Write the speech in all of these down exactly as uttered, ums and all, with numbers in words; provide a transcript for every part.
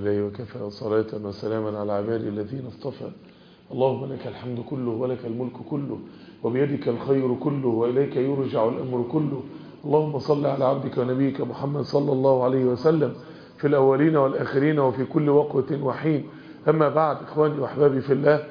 لله وكفى صلاة وسلاما على عبادي الذين اصطفى. اللهم لك الحمد كله ولك الملك كله وبيدك الخير كله وإليك يرجع الأمر كله. اللهم صل على عبدك ونبيك محمد صلى الله عليه وسلم في الأولين والآخرين وفي كل وقت وحين. أما بعد، إخواني وأحبابي في الله،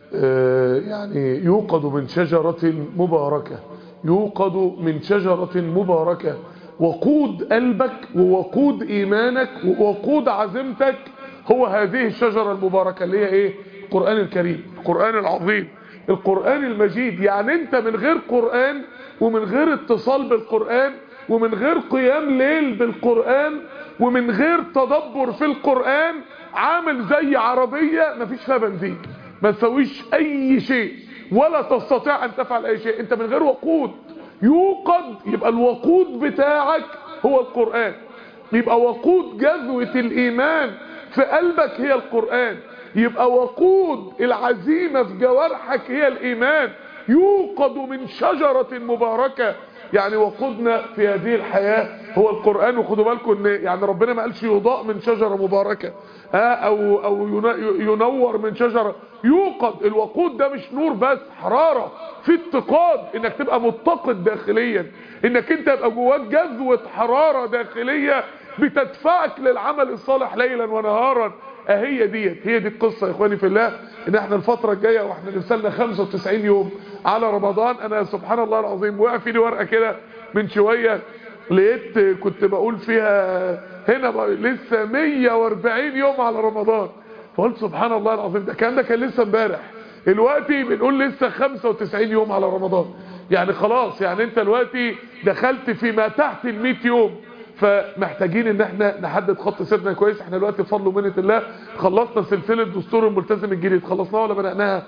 يعني يوقد من شجرة مباركة، يوقد من شجرة مباركة وقود قلبك ووقود إيمانك ووقود عزيمتك هو هذه الشجرة المباركة اللي هي إيه؟ القرآن الكريم، القرآن العظيم، القرآن المجيد. يعني أنت من غير قرآن ومن غير اتصال بالقرآن ومن غير قيام ليل بالقرآن ومن غير تدبر في القرآن عامل زي عربية مفيش فيها بنزين، ما تسويش أي شيء ولا تستطيع أن تفعل أي شيء. أنت من غير وقود يوقد، يبقى الوقود بتاعك هو القرآن، يبقى وقود جذوة الإيمان في قلبك هي القرآن، يبقى وقود العزيمة في جوارحك هي الإيمان. يوقد من شجرة مباركة، يعني وقودنا في هذه الحياة هو القرآن. وخدوا بالكم ان يعني ربنا ما قالش يضاء من شجرة مباركة ها او او ينور من شجرة. يوقد الوقود ده مش نور بس، حرارة في اتقاد، انك تبقى متقد داخليا، انك انت يبقى جواك جذوة حرارة داخلية بتدفعك للعمل الصالح ليلا ونهارا. اهي ديت هي دي القصة يا اخواني في الله، ان احنا الفترة الجاية واحنا نرسلنا خمسة وتسعين يوم على رمضان. انا سبحان الله العظيم وقع في لي ورقة كده من شوية، لقيت كنت بقول فيها هنا لسه مية واربعين يوم على رمضان، فقلت سبحان الله العظيم ده كان ده كان لسه امبارح، دلوقتي بنقول لسه خمسة وتسعين يوم على رمضان. يعني خلاص، يعني انت دلوقتي دخلت فيما تحت المية يوم، فمحتاجين ان احنا نحدد خط سيرنا كويس. احنا دلوقتي بفضل ومنة الله خلصنا سلسلة دستور الملتزم الجديد، خلصناها ولا بدأناها؟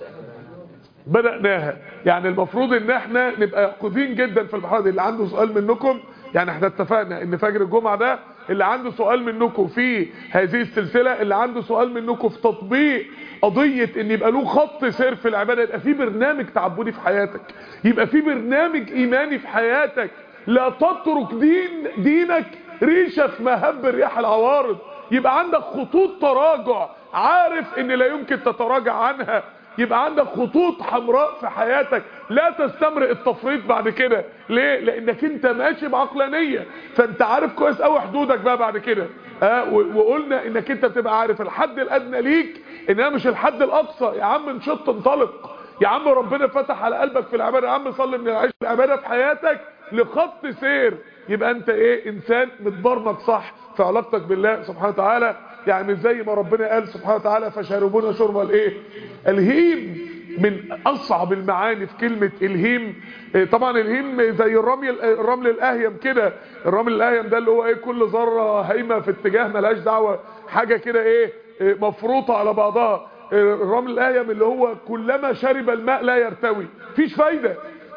بدأناها. يعني المفروض ان احنا نبقى يقظين جدا في المرحله دي. اللي عنده سؤال منكم، يعني احنا اتفقنا ان فجر الجمعة ده اللي عنده سؤال منكم في هذه السلسلة، اللي عنده سؤال منكم في تطبيق قضية ان يبقى له خط سير في العبادة، يبقى في برنامج تعبدي في حياتك، يبقى في برنامج ايماني في حياتك، لا تترك دين دينك ريشة في مهب رياح العوارض، يبقى عندك خطوط تراجع عارف ان لا يمكن تتراجع عنها، يبقى عندك خطوط حمراء في حياتك لا تستمرئ التفريط بعد كده. ليه؟ لانك انت ماشي بعقلانية، فانت عارف كويس قوي حدودك بقى بعد كده. اه وقلنا انك انت بتبقى عارف الحد الادنى ليك انها مش الحد الاقصى. يا عم انشط انطلق، يا عم ربنا فتح على قلبك في العبادة، يا عم صلي من العيش العبادة في حياتك لخط سير، يبقى انت ايه؟ انسان متبرمج صح في علاقتك بالله سبحانه وتعالى. يعني زي ما ربنا قال سبحانه وتعالى فشاربون شرب الايه؟ الهيم. من اصعب المعاني في كلمة الهيم، طبعا الهيم زي الرمل الرمل الاهيم كده. الرمل الاهيم ده اللي هو ايه؟ كل ذره هايمه في اتجاه ملهاش دعوه، حاجه كده ايه؟ مفروطه على بعضها. الرمل الاهيم اللي هو كلما شرب الماء لا يرتوي، مفيش فايده،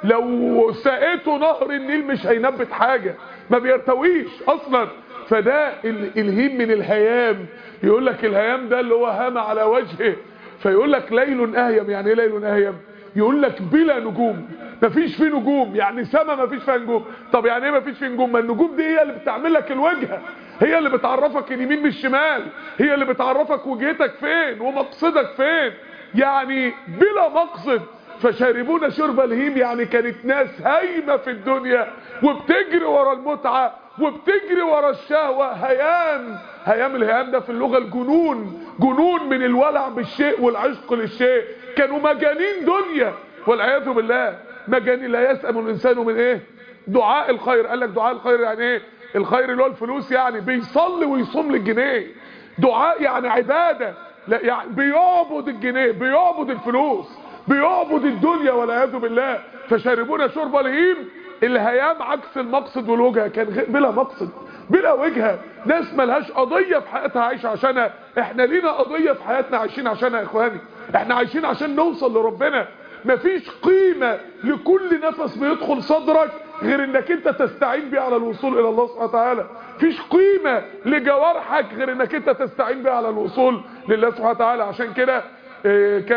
لو سقيته نهر النيل مش هينبت حاجه، ما بيرتويش اصلا. فده الهيم من الهيام. يقول لك الهيام ده اللي هو هام على وجهه، فيقول لك ليل اهيم. يعني ايه ليل اهيم؟ يقول لك بلا نجوم، مفيش فيه نجوم، يعني سما مفيش فيها نجوم. طب يعني ايه مفيش فيه نجوم؟ ما النجوم دي هي اللي بتعمل لك الوجهه، هي اللي بتعرفك اليمين من الشمال، هي اللي بتعرفك وجهتك فين ومقصدك فين، يعني بلا مقصد. فشاربون شرب الهيم، يعني كانت ناس هايمه في الدنيا وبتجري ورا المتعه وبتجري ورا الشهوه. هيام، هيام الهيام ده في اللغه الجنون، جنون من الولع بالشيء والعشق للشيء. كانوا مجانين دنيا والعياذ بالله، مجانين. لا يسأم الانسان من ايه؟ دعاء الخير. قال لك دعاء الخير يعني ايه؟ الخير اللي هو الفلوس، يعني بيصلي ويصوم للجنيه. دعاء يعني عباده، لا يعني بيعبد الجنيه، بيعبد الفلوس، بيعبد الدنيا والعياذ بالله. فشاربون شرب الهيم، الهيام عكس المقصد والوجهه، كان بلا مقصد بلا وجهه، ناس ملهاش قضيه في حياتها عايشه عشانها. احنا لينا قضيه في حياتنا عايشين عشانها يا اخواني، احنا عايشين عشان نوصل لربنا. مفيش قيمه لكل نفس بيدخل صدرك غير انك انت تستعين بيه على الوصول الى الله سبحانه وتعالى. مفيش قيمه لجوارحك غير انك انت تستعين بيه على الوصول لله سبحانه وتعالى. عشان كده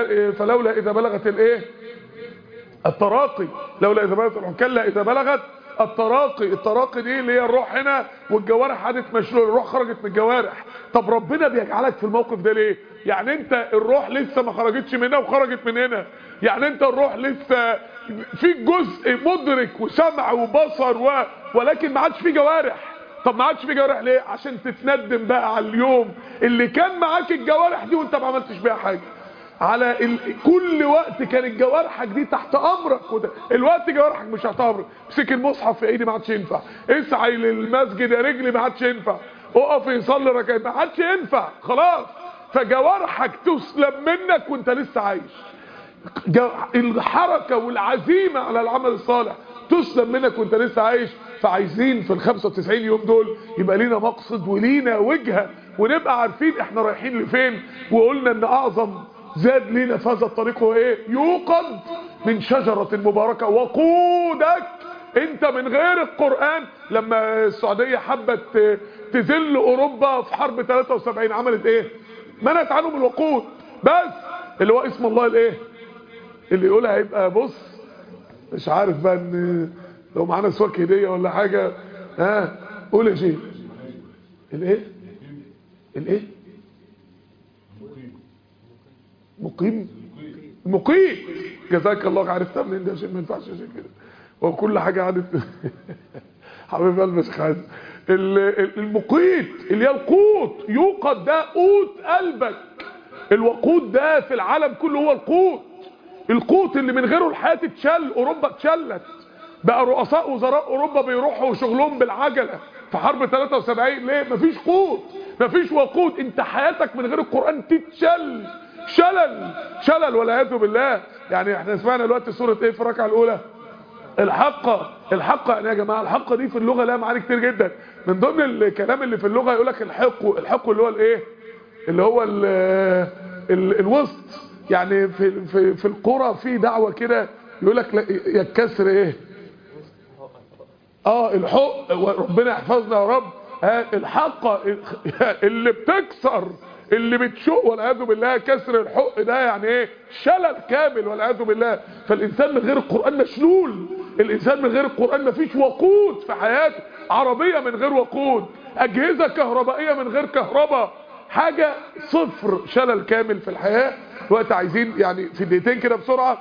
فلولا اذا بلغت الايه؟ التراقي، لولا اذا بلغت كلا اذا بلغت التراقي. التراقي دي اللي هي الروح هنا والجوارح قعدت مشلوله، الروح خرجت من الجوارح. طب ربنا بيجعلك في الموقف ده ليه؟ يعني انت الروح لسه ما خرجتش من هنا وخرجت من هنا، يعني انت الروح لسه في جزء مدرك وسمع وبصر و... ولكن ما عادش في جوارح. طب ما عادش في جوارح ليه؟ عشان تتندم بقى على اليوم اللي كان معاك الجوارح دي وانت ما عملتش بيها حاجه. على ال... كل وقت كانت جوارحك دي تحت امرك، وده الوقت جوارحك مش تحت امرك. امسك المصحف في ايدي ما عادش ينفع، اسعي للمسجد يا رجلي ما عادش ينفع، اقف يصلي ركعتين ما عادش ينفع خلاص. فجوارحك تسلب منك وانت لسه عايش. جو... الحركه والعزيمه على العمل الصالح تسلب منك وانت لسه عايش. فعايزين في ال خمسة وتسعين يوم دول يبقى لينا مقصد ولينا وجهه، ونبقى عارفين احنا رايحين لفين. وقلنا ان اعظم زاد لينا في هذا الطريق هو ايه؟ يوقد من شجره مباركه وقودك. انت من غير القرآن، لما السعودية حبت تذل اوروبا في حرب ثلاثة وسبعين عملت ايه؟ منعت عنهم الوقود، بس اللي هو اسم الله الايه؟ اللي يقولها هيبقى بص مش عارف بقى ان لو معانا سواك هدية ولا حاجة. ها قول يا شيخ. الايه؟ الايه؟ مقيم. مقيم. جزاك الله. عرفتها منين ده يا شيخ؟ ما ينفعش يا شيخ كده، وكل حاجة عادت. حبيب قلبي يا شيخ حازم. المقيت اللي هي القوت، يوقد ده قوت قلبك. الوقود ده في العالم كله هو القوت. القوت اللي من غيره الحياة تتشل. اوروبا اتشلت، بقى رؤساء وزراء اوروبا بيروحوا شغلهم بالعجلة في حرب ثلاثة وسبعين. ليه؟ مفيش قوت، مفيش وقود. انت حياتك من غير القرآن تتشل شلل شلل والعياذ بالله. يعني احنا سمعنا دلوقتي سورة ايه في الركعة الاولى؟ الحقة. الحقة يعني يا جماعة الحقة دي في اللغة لها معاني كتير جدا. من ضمن الكلام اللي في اللغة يقولك الحق. الحق اللي هو الايه؟ اللي هو ال ال الوسط. يعني في في في القرى في دعوة كده يقولك يكسر ايه؟ اه الحق. ربنا يحفظنا يا رب. ها الحقة اللي بتكسر، اللي بتشق والعياذ بالله. كسر الحق ده يعني ايه؟ شلل كامل والعياذ بالله. فالانسان من غير القرآن مشلول. الانسان من غير القرآن مفيش وقود في حياته. عربية من غير وقود، اجهزة كهربائية من غير كهرباء، حاجة صفر، شلل كامل في الحياة. دلوقتي عايزين يعني في دقيقتين كده بسرعة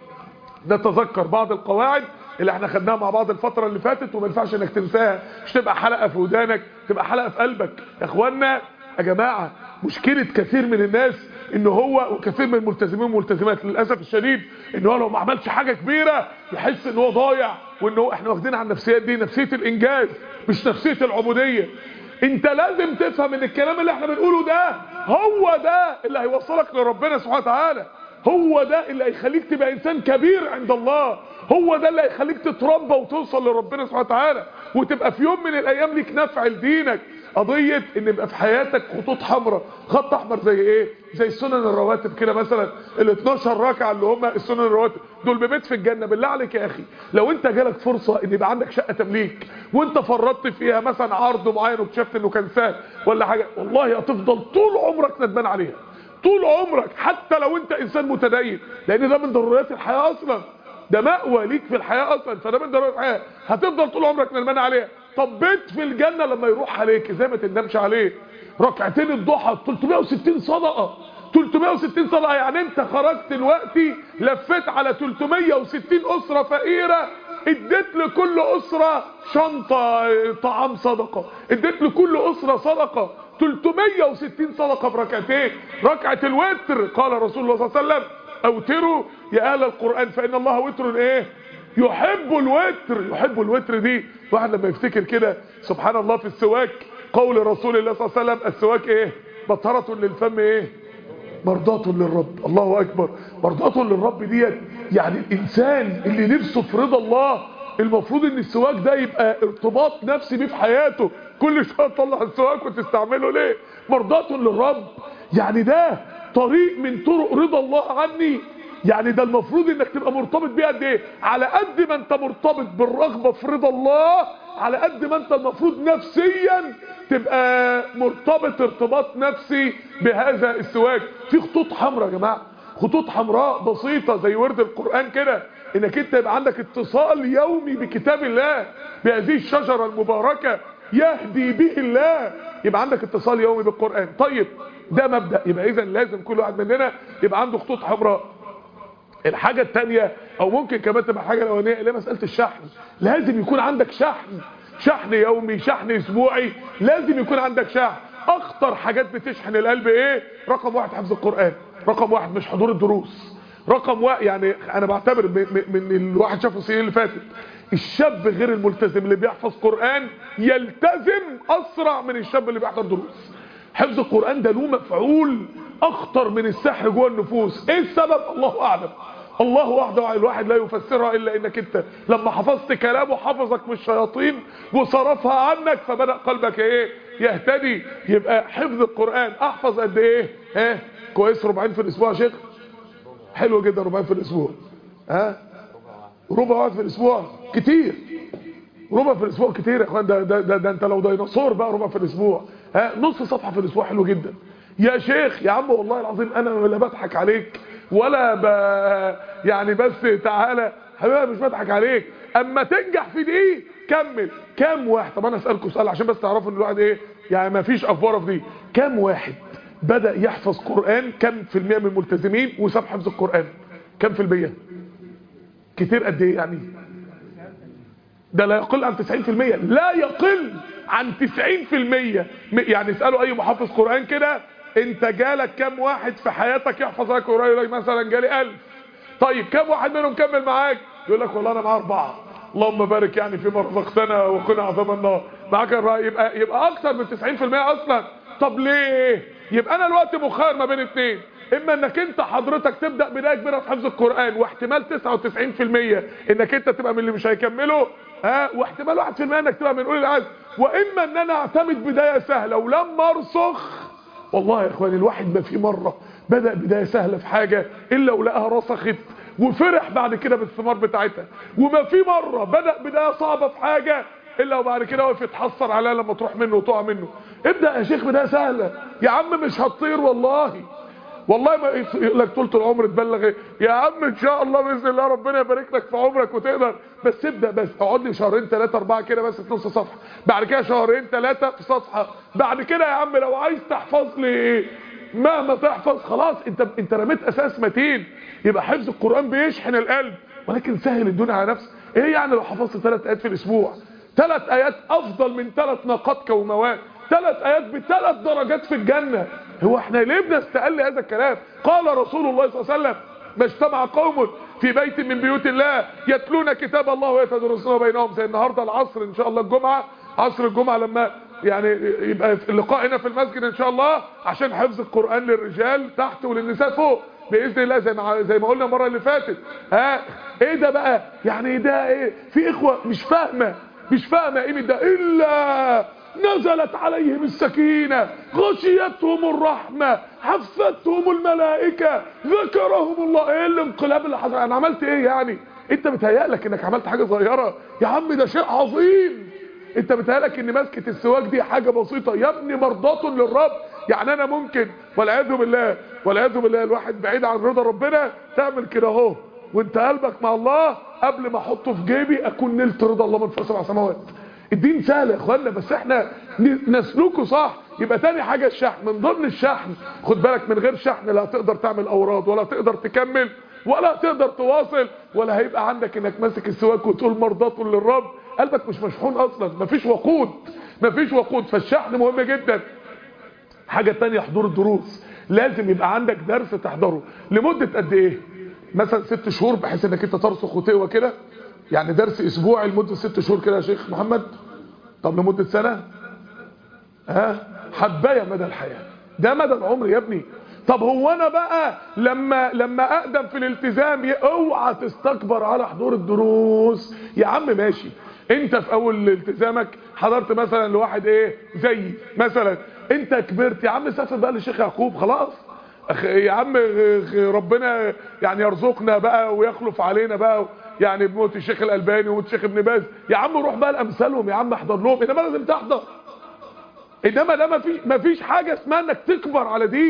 نتذكر بعض القواعد اللي احنا خدناها مع بعض الفترة اللي فاتت، وما ينفعش انك تنساها. مش تبقى حلقة في ودانك، تبقى حلقة في قلبك. يا اخوانا يا جماعة، مشكلة كثير من الناس ان هو وكثير من الملتزمين والملتزمات للأسف الشديد ان هو لو ما عملش حاجة كبيرة يحس ان هو ضايع، وان هو احنا واخدين عن النفسيات دي نفسية الانجاز مش نفسية العبودية. انت لازم تفهم ان الكلام اللي احنا بنقوله ده هو ده اللي هيوصلك لربنا سبحانه وتعالى. هو ده اللي هيخليك تبقى انسان كبير عند الله. هو ده اللي هيخليك تتربى وتوصل لربنا سبحانه وتعالى، وتبقى في يوم من الايام ليك نفع لدينك. قضية ان يبقى في حياتك خطوط حمراء. خط احمر زي ايه؟ زي السنن الرواتب كده مثلا. ال اتناشر ركعة اللي هم السنن الرواتب دول ببيت في الجنة. بالله عليك يا اخي، لو انت جالك فرصة ان يبقى عندك شقة تمليك وانت فرطت فيها مثلا عرض معين واكتشفت انه كان سهل ولا حاجة، والله هتفضل طول عمرك ندمان عليها. طول عمرك، حتى لو انت انسان متدين، لان ده من ضروريات الحياة اصلا. ده مأوى ليك في الحياة اصلا، فده من ضروريات الحياة. هتفضل طول عمرك ندمان عليها. طب بيت في الجنة لما يروح عليك ازاي ما تندمش عليه؟ ركعتين الضحى تلتمية وستين صدقة. تلتمية وستين صدقة يعني انت خرجت دلوقتي لفيت على تلتمية وستين اسرة فقيرة، اديت لكل اسرة شنطة طعام صدقة، اديت لكل اسرة صدقة. تلتمية وستين صدقة بركعتين. ركعة الوتر قال رسول الله صلى الله عليه وسلم اوتروا يا اهل القرآن فان الله وتر ايه؟ يحب الوتر. يحب الوتر دي واحد لما يفتكر كده سبحان الله في السواك قول رسول الله صلى الله عليه وسلم السواك ايه؟ مطهرة للفم ايه؟ مرضاة للرب. الله اكبر. مرضاة للرب ديت يعني الانسان اللي نفسه في رضا الله المفروض ان السواك ده يبقى ارتباط نفسي بيه في حياته. كل شويه تطلع السواك وتستعمله ليه؟ مرضاة للرب. يعني ده طريق من طرق رضا الله عني. يعني ده المفروض انك تبقى مرتبط بيه قد ايه؟ على قد ما انت مرتبط بالرغبة في رضا الله، على قد ما انت المفروض نفسيا تبقى مرتبط ارتباط نفسي بهذا السواك. في خطوط حمراء يا جماعة، خطوط حمراء بسيطة زي ورد القرآن كده. انك انت يبقى عندك اتصال يومي بكتاب الله، بهذه الشجرة المباركة يهدي به الله، يبقى عندك اتصال يومي بالقرآن. طيب ده مبدأ، يبقى اذا لازم كل واحد مننا يبقى عنده خطوط حمراء. الحاجة التانية او ممكن كمان تبقى حاجة الاولانية اللي هي مسألة الشحن، لازم يكون عندك شحن، شحن يومي، شحن اسبوعي، لازم يكون عندك شحن. اخطر حاجات بتشحن القلب ايه؟ رقم واحد حفظ القرآن، رقم واحد مش حضور الدروس، رقم واحد يعني انا بعتبر من الواحد شافه السنين اللي فاتت الشاب غير الملتزم اللي بيحفظ قرآن يلتزم اسرع من الشاب اللي بيحضر دروس. حفظ القرآن ده له مفعول اخطر من السحر جوه النفوس. ايه السبب؟ الله اعلم، الله وحده الواحد لا يفسرها الا انك انت لما حفظت كلامه حفظك من الشياطين وصرفها عنك فبدأ قلبك ايه؟ يهتدي. يبقى حفظ القرآن احفظ قد ايه؟ ها كويس؟ ربعين في الاسبوع يا شيخ؟ حلو جدا ربعين في الاسبوع. ها ربع واحد في الاسبوع كتير، ربع في الاسبوع كتير يا اخوان. ده, ده, ده, ده انت لو ديناصور بقى ربع في الاسبوع. ها نص صفحة في الاسبوع حلو جدا يا شيخ. يا عم والله العظيم انا لا بضحك عليك ولا ب... يعني بس تعالى حبيبي مش بضحك عليك. اما تنجح في دي كمل. كام واحد؟ طب انا اسالكم سؤال عشان بس تعرفوا ان الواحد ايه يعني ما فيش افوره في دي. كام واحد بدأ يحفظ قرآن؟ كم في المية من الملتزمين وساب حفظ القرآن؟ كم في المية؟ كتير قد ايه يعني؟ ده لا يقل عن تسعين في المية، لا يقل عن تسعين في المية. يعني اسألوا اي محافظ قرآن كده انت جالك كم واحد في حياتك يحفظ لك قرآن؟ يقول لك مثلا جالي ألف. طيب كم واحد منهم كمل معاك؟ يقول لك والله انا معايا أربعة. اللهم بارك يعني فيما رزقتنا وقنا عذاب النار. معاك الرأي يبقى يبقى اكثر من تسعين في المية اصلا. طب ليه؟ يبقى انا الوقت مخير ما بين اتنين، اما انك انت حضرتك تبدا بدايه كبيره في حفظ القران واحتمال تسعة وتسعين في المية انك انت تبقى من اللي مش هيكملوا، ها، واحتمال واحد في المية انك تبقى من اولي العزم، واما ان انا اعتمد بدايه سهله ولما ارسخ. والله يا اخواني الواحد ما في مره بدا بدايه سهله في حاجه الا ولقاها رسخت وفرح بعد كده بالثمار بتاعتها، وما في مره بدا بدايه صعبه في حاجه الا وبعد كده واقف يتحسر عليها لما تروح منه وتقع منه. ابدا يا شيخ بدايه سهله يا عم، مش هتطير والله. والله ما يقول لك طول العمر تبلغ ايه يا عم؟ ان شاء الله باذن الله ربنا يبارك لك في عمرك وتقدر، بس ابدا بس. اقعد لي شهرين ثلاثه اربعه كده بس في نص صفحه، بعد كده شهرين ثلاثه في صفحه، بعد كده يا عم لو عايز تحفظ لي مهما تحفظ خلاص انت انت رميت اساس متين. يبقى حفظ القران بيشحن القلب، ولكن سهل الدنيا على نفسك. ايه يعني لو حفظت ثلاث ايات في الاسبوع؟ ثلاث ايات افضل من ثلاث ناقات كوموات، ثلاث ايات بثلاث درجات في الجنه. هو احنا ليه بنستقل هذا الكلام؟ قال رسول الله صلى الله عليه وسلم: ما اجتمع قوم في بيت من بيوت الله يتلون كتاب الله ويتدارسونه بينهم. زي النهارده العصر ان شاء الله، الجمعه عصر الجمعه لما يعني يبقى اللقاء هنا في المسجد ان شاء الله عشان حفظ القران للرجال تحت وللنساء فوق باذن الله، زي ما زي ما قلنا المره اللي فاتت. ها ايه ده بقى؟ يعني ده ايه؟ في اخوه مش فاهمه مش فاهمه قيمه ده. الا نزلت عليهم السكينة غشيتهم الرحمة حفتهم الملائكة ذكرهم الله. ايه الانقلاب اللي حصل؟ انا عملت ايه يعني؟ انت بتهيألك انك عملت حاجة صغيرة يا عم، ده شيء عظيم. انت بتهيألك ان مسكة السواك دي حاجة بسيطة يا ابني، مرضاة للرب. يعني انا ممكن والعياذ بالله والعياذ بالله الواحد بعيد عن رضا ربنا تعمل كده اهو وانت قلبك مع الله، قبل ما احطه في جيبي اكون نلت رضا الله من فوق سبع سماوات. الدين سهل يا اخوانا، بس احنا نسلكه صح. يبقى تاني حاجة الشحن. من ضمن الشحن خد بالك، من غير شحن لا تقدر تعمل اوراد ولا تقدر تكمل ولا تقدر تواصل، ولا هيبقى عندك انك ماسك السواك وتقول مرضاة للرب. قلبك مش مشحون اصلا، مفيش وقود مفيش وقود. فالشحن مهم جدا. حاجة تانية حضور الدروس. لازم يبقى عندك درس تحضره لمدة قد ايه؟ مثلا ست شهور بحيث انك انت ترسخ وتقوى كده. يعني درس اسبوعي لمدة ست شهور كده يا شيخ محمد. طب لمدة سنة؟ ها حباية مدى الحياة، ده مدى العمر يا ابني. طب هو انا بقى لما لما اقدم في الالتزام اوعى تستكبر على حضور الدروس يا عم. ماشي انت في اول التزامك حضرت مثلا لواحد ايه زي مثلا، انت كبرت يا عم سافر بقى للشيخ يعقوب خلاص يا عم، ربنا يعني يرزقنا بقى ويخلف علينا بقى يعني بموت الشيخ الألباني وموت الشيخ ابن باز يا عم، روح بقى لامثالهم يا عم احضر لهم. انما لازم تحضر، انما ده ما فيش ما فيش حاجه اسمها انك تكبر على دي.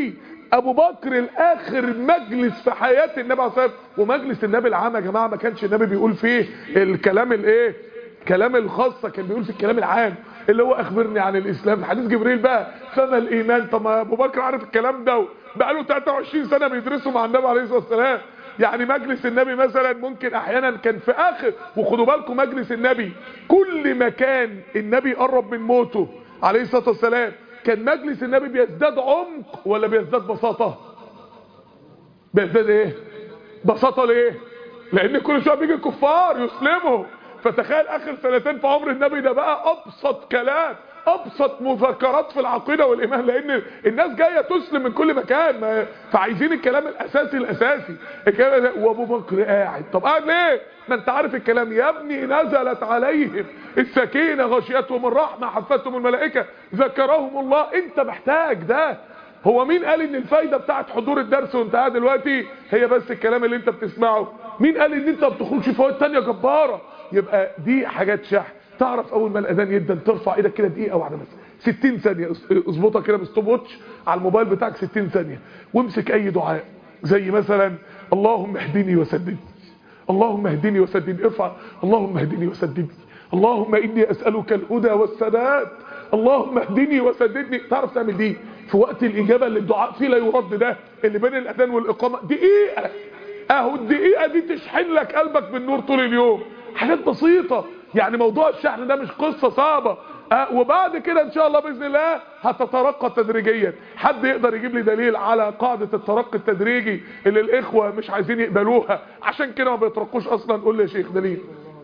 ابو بكر الاخر مجلس في حياه النبي عليه الصلاه والسلام، ومجلس النبي العام يا جماعه ما كانش النبي بيقول فيه الكلام الايه كلام الخاصه، كان بيقول في الكلام العام اللي هو اخبرني عن الاسلام، حديث جبريل بقى فما الايمان. طب ما ابو بكر عارف الكلام ده بقى له تلاتة وعشرين سنه بيدرسوا مع النبي عليه الصلاه والسلام. يعني مجلس النبي مثلا ممكن احيانا كان في اخر، وخدوا بالكم مجلس النبي كل ما كان النبي قرب من موته عليه الصلاه والسلام كان مجلس النبي بيزداد عمق ولا بيزداد بساطه؟ بيزداد ايه؟ بساطه. ليه؟ لان كل شويه بيجي الكفار يسلموا، فتخيل اخر سنتين في عمر النبي ده بقى ابسط كلام، ابسط مذكرات في العقيده والايمان، لان الناس جايه تسلم من كل مكان، فعايزين الكلام الاساسي الاساسي الكلام ده. وابو بكر قاعد، طب قاعد ليه؟ ما انت عارف الكلام. يا ابني نزلت عليهم السكينه غشيتهم الرحمه حفتهم الملائكه ذكرهم الله. انت محتاج ده. هو مين قال ان الفايده بتاعت حضور الدرس وانت قاعد دلوقتي هي بس الكلام اللي انت بتسمعه؟ مين قال ان انت ما بتخرجش فوائد تانية جباره؟ يبقى دي حاجات شح. تعرف اول ما الاذان يدن ترفع ايدك كده دقيقه واحده بس، ستين ثانيه، اظبطها كده بالستوب واتش على الموبايل بتاعك ستين ثانيه، وامسك اي دعاء زي مثلا اللهم اهدني وسددني، اللهم اهدني وسددني، ارفع اللهم اهدني وسددني، اللهم اني اسالك الهدى والسداد، اللهم اهدني وسددني. تعرف تعمل دي في وقت الاجابه اللي الدعاء فيه لا يرد، ده اللي بين الاذان والاقامه دقيقه، اهو الدقيقه دي تشحن لك قلبك بالنور طول اليوم. حاجات بسيطه يعني، موضوع الشحن ده مش قصه صعبه. أه وبعد كده ان شاء الله باذن الله هتترقى تدريجيا. حد يقدر يجيب لي دليل على قاعده الترقي التدريجي اللي الاخوه مش عايزين يقبلوها عشان كده ما بيترقوش اصلا؟ قول لي يا شيخ دليل.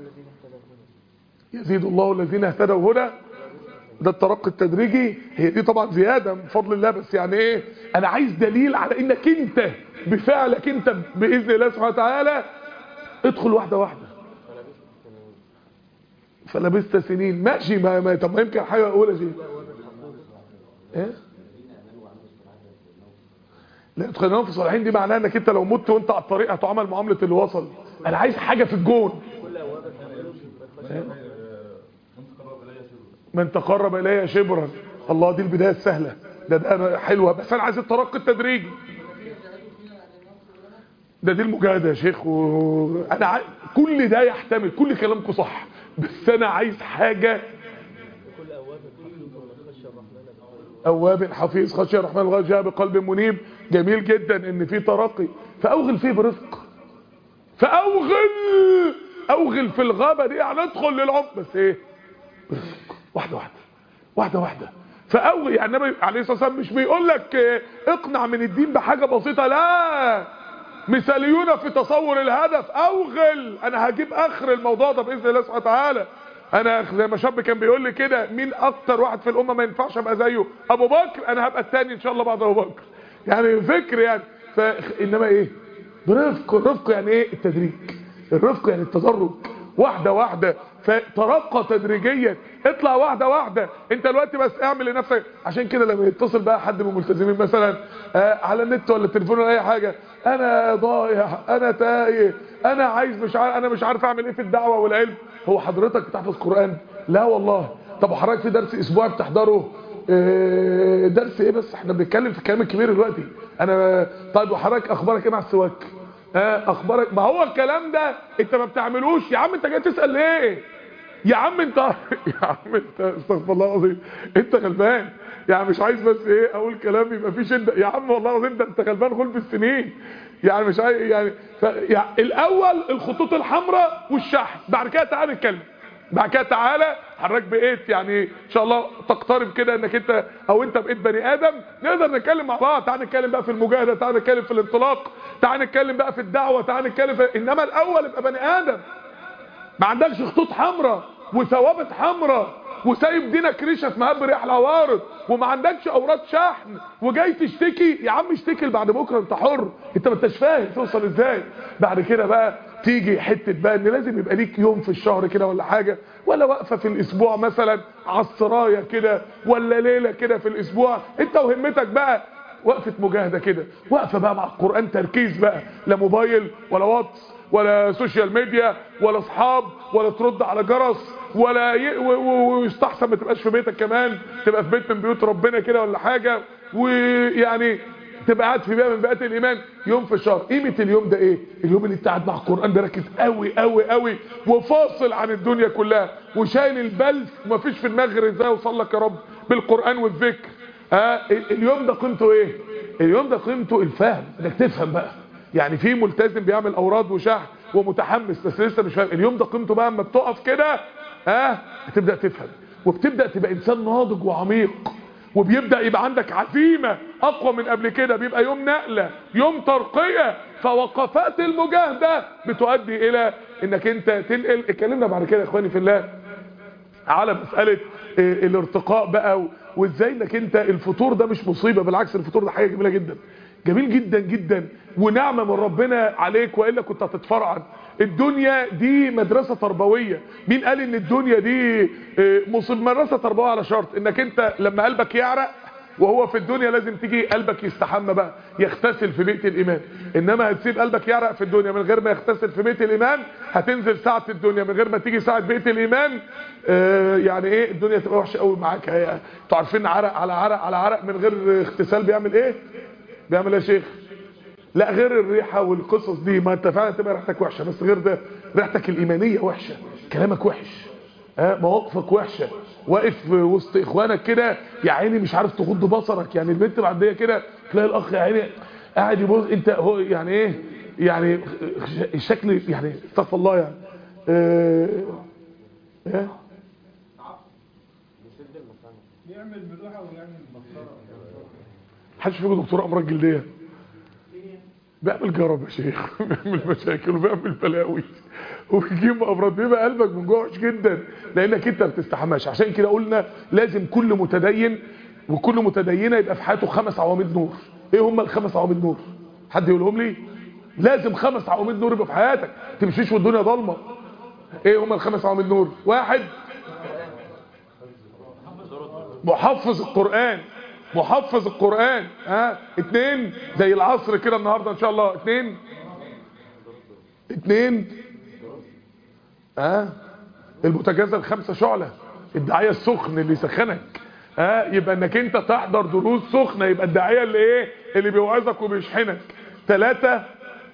يزيد الله الذين اهتدوا هدى، ده الترقي التدريجي. هي دي طبعا زياده من فضل الله، بس يعني ايه، انا عايز دليل على انك انت بفعلك انت باذن الله سبحانه وتعالى ادخل واحده واحده. فلبست سنين ماشي، ما, ما طب ما يمكن حاجه اقولها شيء ايه. لا ادخلنا في الصالحين دي معناها انك انت لو مت وانت على الطريق هتعامل معامله اللي وصل. انا عايز حاجه في الجون. من تقرب الي شبرا، الله دي البدايه السهله، ده ده حلوه، بس انا عايز الترقي التدريجي. ده دي المجاهده يا شيخ، وانا عايز كل ده يحتمل، كل كلامكم صح، بس انا عايز حاجه. اواب حفيظ خشيه الرحمن الغالب جاء بقلب منيب. جميل جدا ان في ترقي، فاوغل فيه برفق، فاوغل اوغل في الغابه دي يعني ادخل للعمق، بس ايه برفق، واحده واحده واحده واحده. فاوغل يعني النبي عليه الصلاه والسلام مش بيقول لك اقنع من الدين بحاجه بسيطه، لا، مثاليون في تصور الهدف. اوغل، انا هجيب اخر الموضوع ده باذن الله سبحانه وتعالى. انا زي ما شاب كان بيقول لي كده، مين اكتر واحد في الامه ما ينفعش ابقى زيه؟ ابو بكر. انا هبقى الثاني ان شاء الله بعد ابو بكر، يعني فكر يعني. فانما ايه برفق. الرفق يعني ايه؟ التدريج. الرفق يعني التدرج، واحده واحده، فترقى تدريجيا، اطلع واحده واحده. انت دلوقتي بس اعمل لنفسك. عشان كده لما يتصل بقى حد من الملتزمين مثلا آه على النت ولا التليفون ولا اي حاجه، انا ضايع، انا تايه، انا عايز مش عارف، انا مش عارف اعمل ايه في الدعوه والعلم. هو حضرتك بتحفظ قران؟ لا والله. طب حضرتك في درس اسبوعي بتحضره؟ آه درس ايه؟ بس احنا بنتكلم في الكلام الكبير دلوقتي. انا طيب وحضرتك اخبارك ايه مع السواك؟ اه اخبارك. ما هو الكلام ده انت ما بتعملوش يا عم، انت جاي تسال ليه يا عم؟ انت يا عم انت استغفر الله العظيم، انت غلبان يعني. مش عايز بس ايه اقول كلام يبقى فيه شده يا عم، والله العظيم ده انت غلبان غلب السنين يعني. مش عايز يعني, ف... يعني الاول الخطوط الحمراء والشحن، بعد كده تعالى نتكلم، بعد كده تعالى حضرتك بقيت يعني ان شاء الله تقترب كده انك انت او انت بقيت بني ادم نقدر نتكلم مع بعض. تعالى نتكلم بقى في المجاهده، تعالى نتكلم في الانطلاق، تعالى نتكلم بقى في الدعوه، تعالى نتكلم في... انما الاول ابقى بني ادم ما عندكش خطوط حمراء وثوابت حمراء وسايب دينك ريشه في مهب ريح العوارض، وما عندكش اوراد شحن وجاي تشتكي. يا عم اشتكي بعد بكره، انت حر، انت ما انتش فاهم توصل ازاي. بعد كده بقى تيجي حته بقى ان لازم يبقى ليك يوم في الشهر كده ولا حاجه، ولا وقفه في الاسبوع مثلا على السرايه كده، ولا ليله كده في الاسبوع انت وهمتك بقى وقفه مجاهده كده، وقفه بقى مع القران تركيز بقى، لا موبايل ولا واتس ولا سوشيال ميديا ولا اصحاب ولا ترد على جرس ولا ي... ويستحسن ما تبقاش في بيتك كمان، تبقى في بيت من بيوت ربنا كده ولا حاجه. ويعني تبقى قاعد في بيئه من بيئات الايمان يوم في الشهر. قيمه اليوم ده ايه؟ اليوم اللي انت قاعد مع القران بيركز قوي قوي قوي وفاصل عن الدنيا كلها وشايل البلف ومفيش في دماغ غير ازاي اوصل لك يا رب بالقران والذكر. ها اليوم ده قيمته ايه؟ اليوم ده قيمته الفهم، انك تفهم بقى. يعني في ملتزم بيعمل اوراد وشحن ومتحمس بس لسه مش فاهم. اليوم ده قيمته بقى اما بتقف كده ها بتبدا تفهم وبتبدا تبقى انسان ناضج وعميق وبيبدا يبقى عندك عزيمه اقوى من قبل كده. بيبقى يوم نقله، يوم ترقيه. فوقفات المجاهده بتؤدي الى انك انت تنقل. اتكلمنا بعد كده يا اخواني في الله على مساله الارتقاء بقى وازاي انك انت الفطور ده مش مصيبه، بالعكس الفطور ده حاجه جميله جدا جميل جدا جدا ونعمه من ربنا عليك، والا كنت هتتفرعن. الدنيا دي مدرسه تربويه. مين قال ان الدنيا دي مصيبه؟ مدرسه تربويه على شرط انك انت لما قلبك يعرق وهو في الدنيا لازم تيجي قلبك يستحمى بقى يغتسل في بيئه الايمان. انما هتسيب قلبك يعرق في الدنيا من غير ما يغتسل في بيئه الايمان هتنزل ساعه الدنيا من غير ما تيجي ساعه بيئه الايمان. آه يعني ايه الدنيا تبقى وحشه قوي معاك. انتوا عارفين عرق على عرق على عرق من غير اغتسال بيعمل ايه؟ بيعمل ايه يا شيخ؟ لا غير الريحه والقصص دي ما انت فعلا تبقى ريحتك وحشه، بس غير ده ريحتك الايمانيه وحشه، كلامك وحش، ها مواقفك وحشه، واقف وسط اخوانك كده يا عيني مش عارف تغض بصرك. يعني البنت معديه كده تلاقي الاخ يا عيني قاعد يبص انت هو يعني ايه يعني الشكل يعني استغفر الله يعني اه ايه يعمل ملوحه ويعمل مسطره. محدش فيكم دكتور امراض جلديه؟ بيعمل جرب يا شيخ بيعمل مشاكل وبيعمل بلاوي وبيجيب امراض. بيبقى قلبك من جوه وحش جدا لانك انت ما بتستحماش. عشان كده قلنا لازم كل متدين وكل متدينه يبقى في حياته خمس عواميد نور. ايه هم الخمس عواميد نور؟ حد يقولهم لي؟ لازم خمس عواميد نور يبقى في حياتك، ما تمشيش والدنيا ضلمه. ايه هم الخمس عواميد نور؟ واحد محفظ القرآن، محفظ القرآن. ها اتنين زي العصر كده النهاردة ان شاء الله. اتنين اتنين ها المتجازة الخمسة شعلة، الداعية السخن اللي يسخنك. ها يبقى انك انت تحضر دروس سخنة، يبقى الداعية اللي ايه اللي بيوعظك وبيشحنك. ثلاثة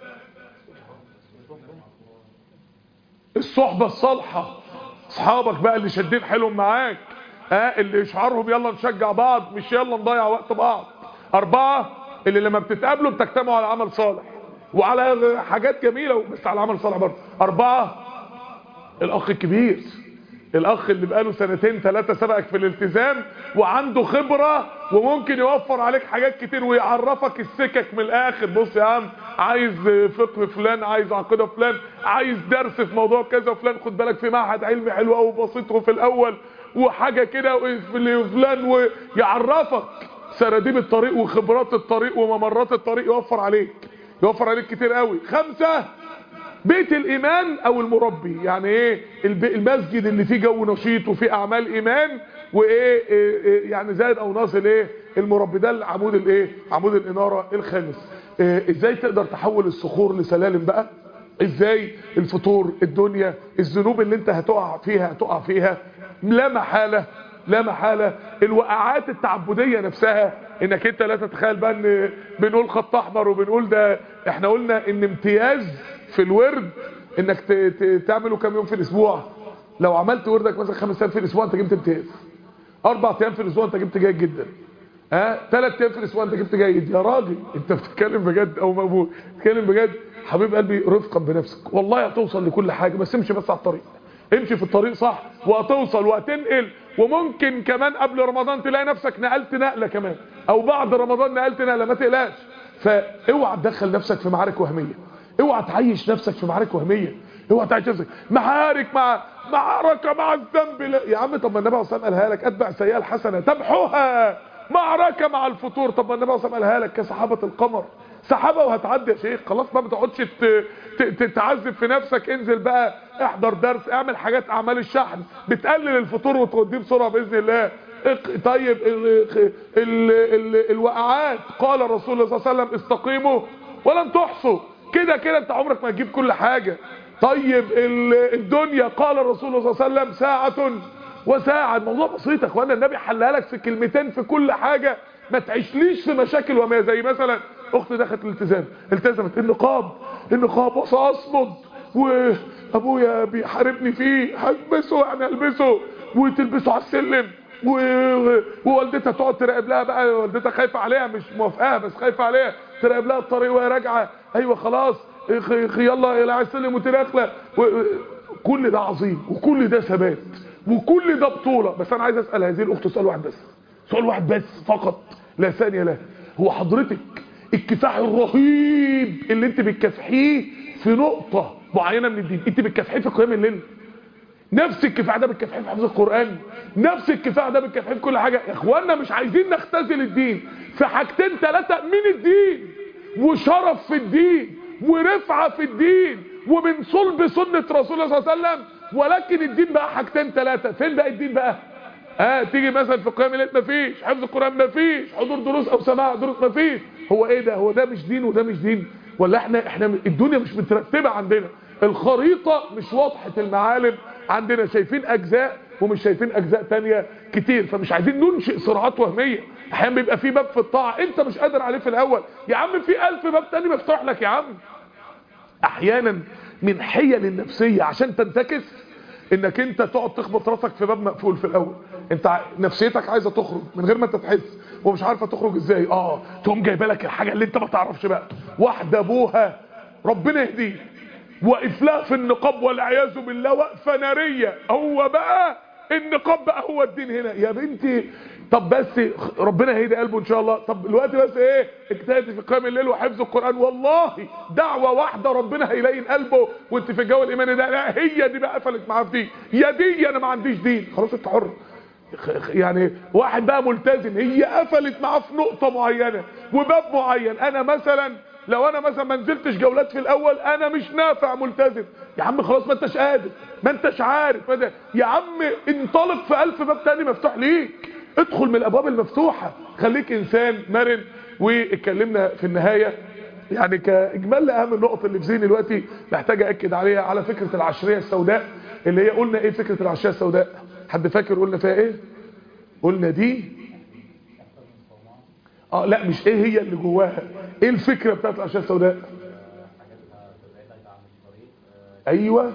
الصحبة الصالحة، اصحابك بقى اللي شادين حيلهم معاك، ها اللي يشعرهم يلا نشجع بعض مش يلا نضيع وقت بعض. أربعة اللي لما بتتقابلوا بتجتمعوا على عمل صالح وعلى حاجات جميلة بس على عمل صالح برضه. أربعة الأخ الكبير، الأخ اللي بقاله سنتين ثلاثة سبقك في الالتزام وعنده خبرة وممكن يوفر عليك حاجات كتير ويعرفك السكك من الآخر. بص يا عم عايز فقه فلان، عايز عقيدة فلان، عايز درس في موضوع كذا فلان، خد بالك في معهد علمي حلو قوي بسيطه في الأول وحاجة كده فلان، ويعرفك سراديب الطريق وخبرات الطريق وممرات الطريق، يوفر عليك يوفر عليك كتير قوي. خمسة بيت الإيمان أو المربي. يعني إيه المسجد اللي فيه جو نشيط وفيه أعمال إيمان وإيه إيه يعني زائد أو ناقص الإيه المربي. ده العمود الإيه عمود الإنارة الخامس. إيه إزاي تقدر تحول الصخور لسلالم بقى؟ إزاي الفطور الدنيا الذنوب اللي أنت هتقع فيها هتقع فيها لا محالة لا محالة. الوقعات التعبدية نفسها انك انت لا تتخيل بقى ان بنقول خط احمر وبنقول ده. احنا قلنا ان امتياز في الورد انك تعمله كام يوم في الاسبوع. لو عملت وردك مثلا خمس ايام في الاسبوع انت جبت امتياز. اربع ايام في الاسبوع انت جبت جيد جدا. ها ثلاث ايام في الاسبوع انت جبت جيد. يا راجل انت بتتكلم بجد او مقبول؟ بتتكلم بجد حبيب قلبي. رفقا بنفسك والله هتوصل لكل حاجة، بس امشي بس على الطريق، امشي في الطريق صح وهتوصل وهتنقل. وممكن كمان قبل رمضان تلاقي نفسك نقلت نقلة كمان، او بعد رمضان نقلت نقلة. ما تقلقش. فاوعى تدخل نفسك في معارك وهمية، اوعى تعيش نفسك في معارك وهمية، اوعى تعيش نفسك معارك مع معركة مع الذنب. لا. يا عم طب ما النبي صلى الله عليه وسلم قالها لك اتبع سيئة الحسنة تمحوها. معركة مع الفطور طب ما النبي صلى الله عليه وسلم قالها لك كسحابة القمر. سحابة وهتعدي يا شيخ خلاص. ما بتقعدش تتعذب في نفسك. انزل بقى احضر درس، اعمل حاجات اعمال الشحن بتقلل الفطور وتوديه بسرعه باذن الله. طيب ال ال ال الوقعات قال الرسول صلى الله عليه وسلم استقيموا ولن تحصوا. كده كده انت عمرك ما تجيب كل حاجه. طيب الدنيا قال الرسول صلى الله عليه وسلم ساعه وساعه. الموضوع بسيط يا اخوانا، النبي حلها لك في كلمتين في كل حاجه ما تعيشليش في مشاكل وما زي مثلا اخت دخلت الالتزام، التزمت النقاب، النقاب وساصمد وابويا بيحاربني فيه هلبسه يعني البسه وتلبسه على السلم و... ووالدتها تقعد تراقب لها بقى، والدتها خايفه عليها مش موافقاها بس خايفه عليها، تراقب لها الطريق وهي راجعه، ايوه خلاص يلا الى على السلم وتناخله و... كل ده عظيم وكل ده ثبات وكل ده بطوله. بس انا عايز اسال هذه الاخت سؤال واحد بس، سؤال واحد بس فقط لا ثانيه له. هو حضرتك الكفاح الرهيب اللي انت بتكافحيه في نقطه معينه من الدين انت بتكافحيه في قيام الليل؟ نفس الكفاح ده بتكافحيه في حفظ القرآن؟ نفس الكفاح ده بتكافحيه في كل حاجة؟ يا اخوانا مش عايزين نختزل الدين في حاجتين ثلاثة من الدين، وشرف في الدين ورفعة في الدين ومن صلب سنة رسول الله صلى الله عليه وسلم، ولكن الدين بقى حاجتين ثلاثة. فين بقى الدين بقى؟ اه تيجي مثلا في قيام الليل مفيش، حفظ القرآن مفيش، حضور دروس او سماع دروس مفيش. هو ايه ده؟ هو ده مش دين وده مش دين؟ ولا احنا احنا الدنيا مش مترتبة عندنا، الخريطة مش واضحة المعالم عندنا، شايفين اجزاء ومش شايفين اجزاء تانية كتير، فمش عايزين ننشئ صراعات وهمية. احيانا بيبقى في باب في الطاعة انت مش قادر عليه في الاول، يا عم في الف باب تاني مفتوح لك يا عم. احيانا من حيل النفسية عشان تنتكس انك انت تقعد تخبط راسك في باب مقفول في الاول، انت نفسيتك عايزة تخرج من غير ما انت تحس ومش عارفة تخرج ازاي، اه تقوم جايبه لك الحاجة اللي انت ما تعرفش بقى، واحدة ابوها ربنا يهديه واقف لها في النقاب والعياذ بالله وقفه ناريه، هو بقى النقاب بقى هو الدين هنا يا بنتي. طب بس ربنا هيدي قلبه ان شاء الله. طب الوقت بس ايه؟ اجتهدي في قيام الليل وحفظ القران، والله دعوه واحده ربنا هيلين قلبه وانت في الجو الايماني ده. لا هي دي بقى قفلت معاه في دي، يا دي انا ما عنديش دين، خلاص انت حر. يعني واحد بقى ملتزم هي قفلت معاه في نقطه معينه وباب معين، انا مثلا لو انا مثلا ما نزلتش جولات في الاول انا مش نافع ملتزم، يا عم خلاص ما انتش قادر ما انتش عارف ما يا عم انطلق في الف باب تاني مفتوح ليك، ادخل من الابواب المفتوحة، خليك انسان مرن. واتكلمنا في النهاية يعني كاجمال لاهم النقط اللي في ذهني دلوقتي محتاج اكد عليها على فكرة العشرية السوداء، اللي هي قلنا ايه فكرة العشرية السوداء؟ حد فاكر قلنا فيها ايه؟ قلنا دي اه لا مش ايه هي اللي جواها، ايه الفكرة بتاعت العشرية السوداء؟ ايوه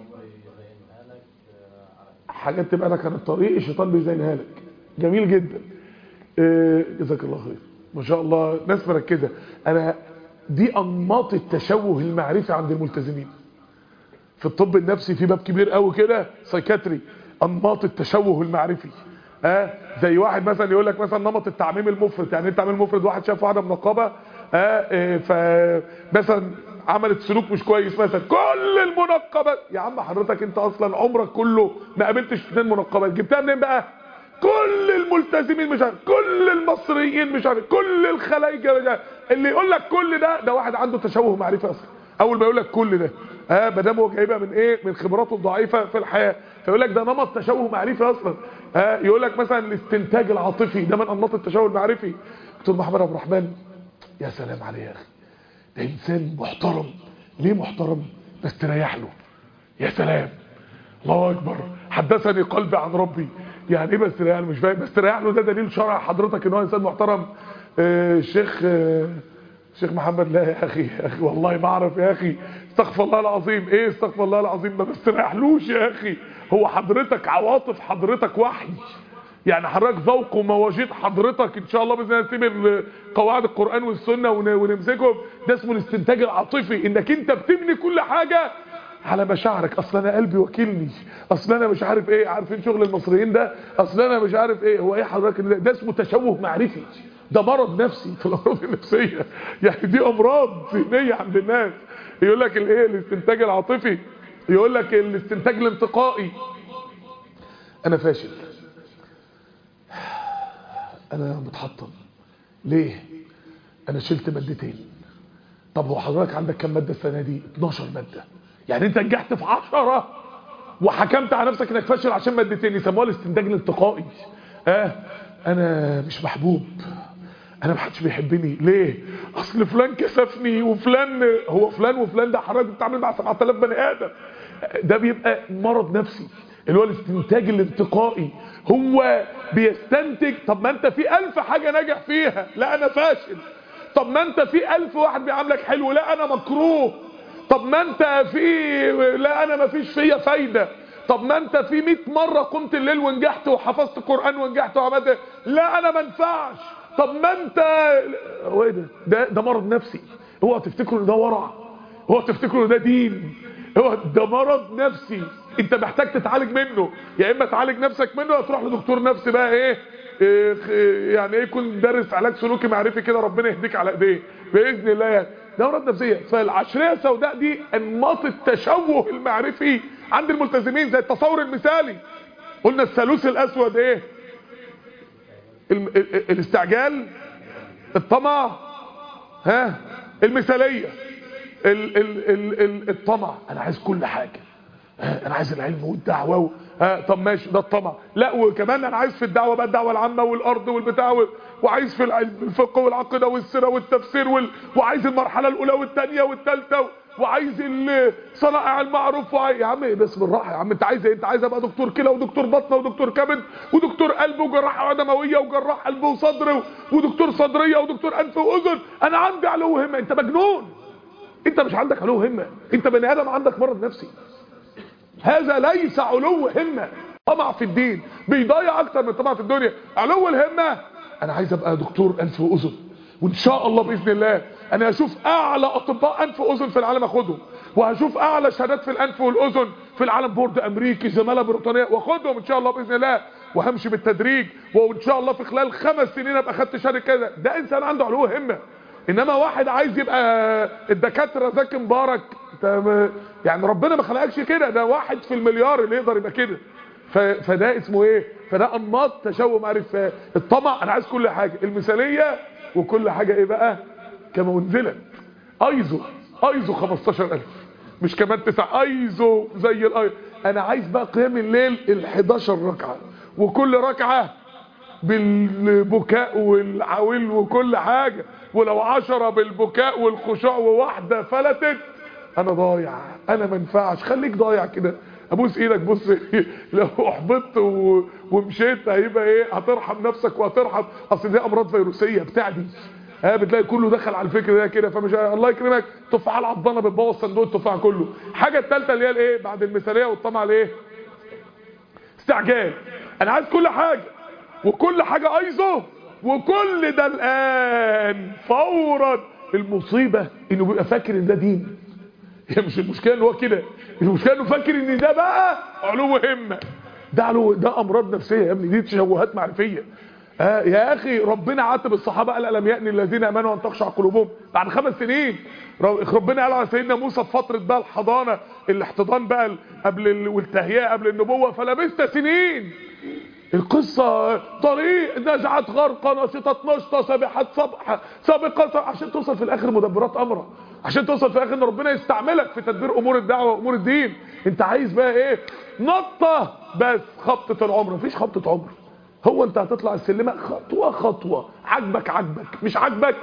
حاجات تبقى لك عن الطريق الشيطان بيزينها لك. جميل جدا، آه جزاك الله خير ما شاء الله، ناس مركزة. انا دي انماط التشوه المعرفي عند الملتزمين في الطب النفسي، في باب كبير قوي كده سايكاتري، انماط التشوه المعرفي. اه زي واحد مثلا يقول لك مثلا نمط التعميم المفرط، يعني ايه التعميم المفرط؟ واحد شاف واحده منقبه اه, اه فمثلا عملت سلوك مش كويس مثلا، كل المنقبات يا عم حضرتك انت اصلا عمرك كله ما قابلتش اثنين منقبات، جبتها منين بقى؟ كل الملتزمين مش عارف، كل المصريين مش عارف، كل الخلايجه مش عارف. اللي يقول لك كل ده ده واحد عنده تشوه معرفي اصلا. اول ما يقول لك كل ده اه ما دام هو جايبها من ايه؟ من خبراته الضعيفه في الحياه، فيقول لك ده نمط تشوه معرفي اصلا. اه يقول لك مثلا الاستنتاج العاطفي ده من انماط التشوه المعرفي. دكتور محمد عبد الرحمن يا سلام عليه يا اخي، ده انسان محترم. ليه محترم؟ بس تريح له. يا سلام الله اكبر، حدثني قلبي عن ربي. يعني ايه بس تريح له؟ مش فاهم. بس تريح له ده دليل شرع حضرتك ان هو انسان محترم. آه الشيخ آه الشيخ محمد لا يا اخي يا اخي والله ما اعرف يا اخي، استغفر الله العظيم. ايه استغفر الله العظيم؟ ما بستريحلوش يا اخي. هو حضرتك عواطف حضرتك وحي، يعني حضرتك ذوق ومواجيد حضرتك ان شاء الله باذن الله نسيب قواعد القران والسنه ونمسكهم. ده اسمه الاستنتاج العاطفي، انك انت بتبني كل حاجه على مشاعرك. اصل انا قلبي وكيلني، اصل انا مش عارف ايه، عارفين شغل المصريين ده، اصل انا مش عارف ايه. هو ايه حضرتك ده, ده اسمه تشوه معرفي، ده مرض نفسي في الامراض النفسيه، يعني دي امراض ذهنيه عند الناس. يقول لك الايه الاستنتاج العاطفي، يقول لك الاستنتاج الانتقائي، انا فاشل، انا متحطم، ليه؟ انا شلت مادتين. طب هو حضرتك عندك كم ماده السنه دي؟ اتناشر ماده، يعني انت نجحت في عشرة وحكمت على نفسك انك فاشل عشان مادتين. يسموها الاستنتاج الانتقائي. اه انا مش محبوب، انا محدش بيحبني، ليه؟ اصل فلان كسفني وفلان. هو فلان وفلان ده حضرتك بتتعامل مع سبعة آلاف بني ادم، ده بيبقى مرض نفسي. اللي هو الاستنتاج الانتقائي. هو بيستنتج. طب ما انت في الف حاجة ناجح فيها، لا انا فاشل. طب ما انت في الف واحد بيعاملك حلو، لا انا مكروه. طب ما انت في لا انا مفيش فيا فايدة. طب ما انت في مئة مرة قمت الليل ونجحت وحفظت قرآن ونجحت وعملت، لا انا منفعش. طب ما انت هو ايه ده؟ ده, ده مرض نفسي. هو تفتكروا ان ده ورع؟ هو تفتكروا ان ده دين؟ هو ده مرض نفسي انت محتاج تتعالج منه. يا اما تعالج نفسك منه يا تروح لدكتور نفسي بقى ايه, إيه يعني ايه يكون دارس علاج سلوكي معرفي كده، ربنا يهديك على ايديه باذن الله. يعني ده مرض نفسيه. فالعشريه السوداء دي انماط التشوه المعرفي عند الملتزمين، زي التصور المثالي. قلنا الثالوث الاسود ايه؟ ال ال الاستعجال، الطمع، ها المثاليه، ال ال ال ال الطمع. انا عايز كل حاجه، انا عايز العلم والدعوه و... ها طب ماشي ده الطمع. لا وكمان انا عايز في الدعوه بقى الدعوه العامه والارض والبتاع و... وعايز في الفقه والعقيده والسيره والتفسير وال... وعايز المرحله الاولى والثانيه والثالثه و... وعايز صنائع المعروف وعايز... يا عم بس بالراحه يا عم. انت عايز ايه؟ انت عايز ابقى دكتور كلى ودكتور بطنه ودكتور كبد ودكتور قلب وجراحه دمويه وجراح قلب وصدر و... ودكتور صدريه ودكتور انف واذن. انا عندي علو همه. انت مجنون. انت مش عندك علو همه، انت بني ادم عندك مرض نفسي. هذا ليس علو همه. طمع في الدين بيضيع اكتر من طمع في الدنيا. علو الهمه انا عايز ابقى دكتور انف واذن، وان شاء الله باذن الله انا هشوف اعلى اطباء انف واذن في العالم اخدهم، وهشوف اعلى شهادات في الانف والاذن في العالم، بورد امريكي، زماله بريطانيه، واخدهم ان شاء الله باذن الله، وهمشي بالتدريج، وان شاء الله في خلال خمس سنين ابقى خدت شهاده كذا. ده انسان عنده علو همه. انما واحد عايز يبقى الدكاتره زكي مبارك، يعني ربنا ما خلقكش كده. ده واحد في المليار اللي يقدر يبقى كده. فده اسمه ايه؟ فده انماط تشوه معرفي. الطمع انا عايز كل حاجه، المثاليه وكل حاجه ايه بقى كما انزلت. ايزو ايزو خمستاشر الف مش كمان تسعة، ايزو زي الايزو. انا عايز بقى قيام الليل الحداشر ركعه، وكل ركعه بالبكاء والعويل وكل حاجه، ولو عشرة بالبكاء والخشوع وواحده فلتت انا ضايع، انا ما ينفعش. خليك ضايع كده، ابوس ايدك. بص لو احبطت ومشيت هيبقى ايه؟ هترحم نفسك وهترحم. اصل دي امراض فيروسيه بتاع دي، ها بتلاقي كله دخل على الفكر ده كده. فمش الله يكرمك تفاحه العضانه بتبوظ صندوق التفاح كله. الحاجه الثالثه اللي هي الايه بعد المثاليه والطمع الايه؟ استعجال. انا عايز كل حاجه وكل حاجه ايزو وكل ده الان فورا. المصيبه انه بيبقى فاكر ان ده دين. هي مش المشكله ان هو كده، المشكله انه فاكر ان ده بقى علو همه. ده علو، ده امراض نفسيه يا ابني، دي تشوهات معرفيه. آه يا اخي ربنا عاتب الصحابه قال الم يأن الذين امنوا ان تخشع قلوبهم بعد خمس سنين. ربنا قال على سيدنا موسى في فتره بقى الحضانه، الاحتضان بقى قبل ال... والتهيئه قبل النبوه، فلبثت سنين. القصه طريق نزعت غرقه نشطت نشطه سابحت صبحه سابقه، عشان توصل في الاخر مدبرات امره، عشان توصل في الاخر ان ربنا يستعملك في تدبير امور الدعوه وامور الدين. انت عايز بقى ايه؟ نطه بس خبطه العمر. مفيش خبطه عمر. هو انت هتطلع السلمه خطوه خطوه، عجبك عجبك، مش عجبك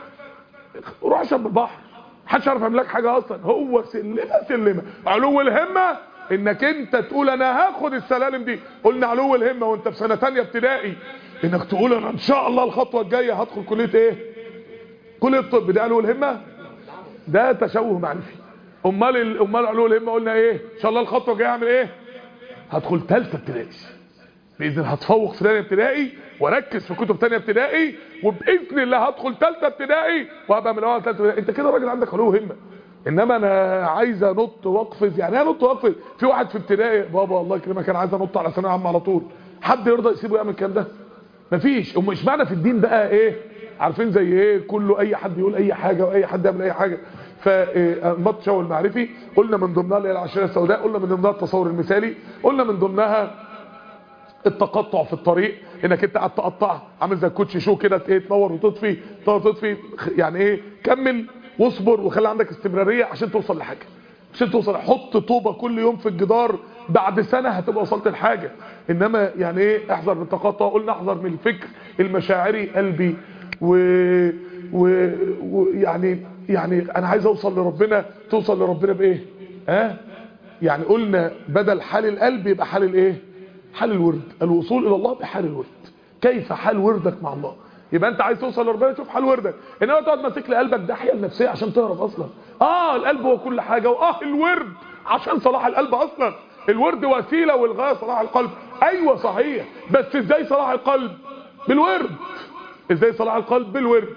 روح شرب البحر، محدش عارف يعمل لك حاجه اصلا. هو سلمه سلمه. علو الهمه انك انت تقول انا هاخد السلالم دي. قلنا علو الهمه وانت في سنه ثانيه ابتدائي انك تقول انا ان شاء الله الخطوه الجايه هدخل كليه ايه؟ كليه الطب. ده علو الهمه؟ ده تشوه معرفي. امال امال علو الهمه قلنا ايه؟ ان شاء الله الخطوه الجايه هعمل ايه؟ هدخل ثالثه ابتدائي باذن الله، هتفوق في ثانيه ابتدائي واركز في كتب ثانيه ابتدائي، وباذن الله هدخل ثالثه ابتدائي وهبقى من اول ثالثه ابتدائي. انت كده راجل عندك علو همه. انما انا عايز انط واقفز. يعني ايه انط واقفز؟ في واحد في ابتدائي بابا الله يكرمك كان عايز انط على ثانويه عامه على طول. حد يرضى يسيبه يعمل الكلام ده؟ مفيش. ام اشمعنى في الدين بقى ايه؟ عارفين زي ايه؟ كله اي حد يقول اي حاجه واي حد يعمل اي حاجه. فانماط التشوه المعرفي قلنا من ضمنها اللي هي العشريه السوداء، قلنا من ضمنها التصور المثالي، قلنا من ضمنها التقطع في الطريق، انك انت قاعد تقطع عامل زي الكوتش شو كده، ايه تنور وتطفي تنور وتطفي. يعني ايه؟ كمل واصبر وخلي عندك استمراريه عشان توصل لحاجه، عشان توصل. حط طوبه كل يوم في الجدار، بعد سنه هتبقى وصلت لحاجه. انما يعني ايه؟ احذر من التقطع. قلنا احذر من الفكر المشاعري قلبي ويعني و... و... يعني يعني انا عايز اوصل لربنا. توصل لربنا بايه؟ ها يعني قلنا بدل حال القلب يبقى حال الايه؟ حال الورد. الوصول الى الله بحال الورد. كيف حال وردك مع الله؟ يبقى انت عايز توصل لربنا تشوف حال وردك، انما تقعد ماسك لقلبك ده حيل نفسيه عشان تعرف اصلا. اه القلب هو كل حاجه، واه الورد عشان صلاح القلب اصلا. الورد وسيله والغايه صلاح القلب. ايوه صحيح، بس ازاي صلاح القلب؟ بالورد. ازاي صلاح القلب؟ بالورد.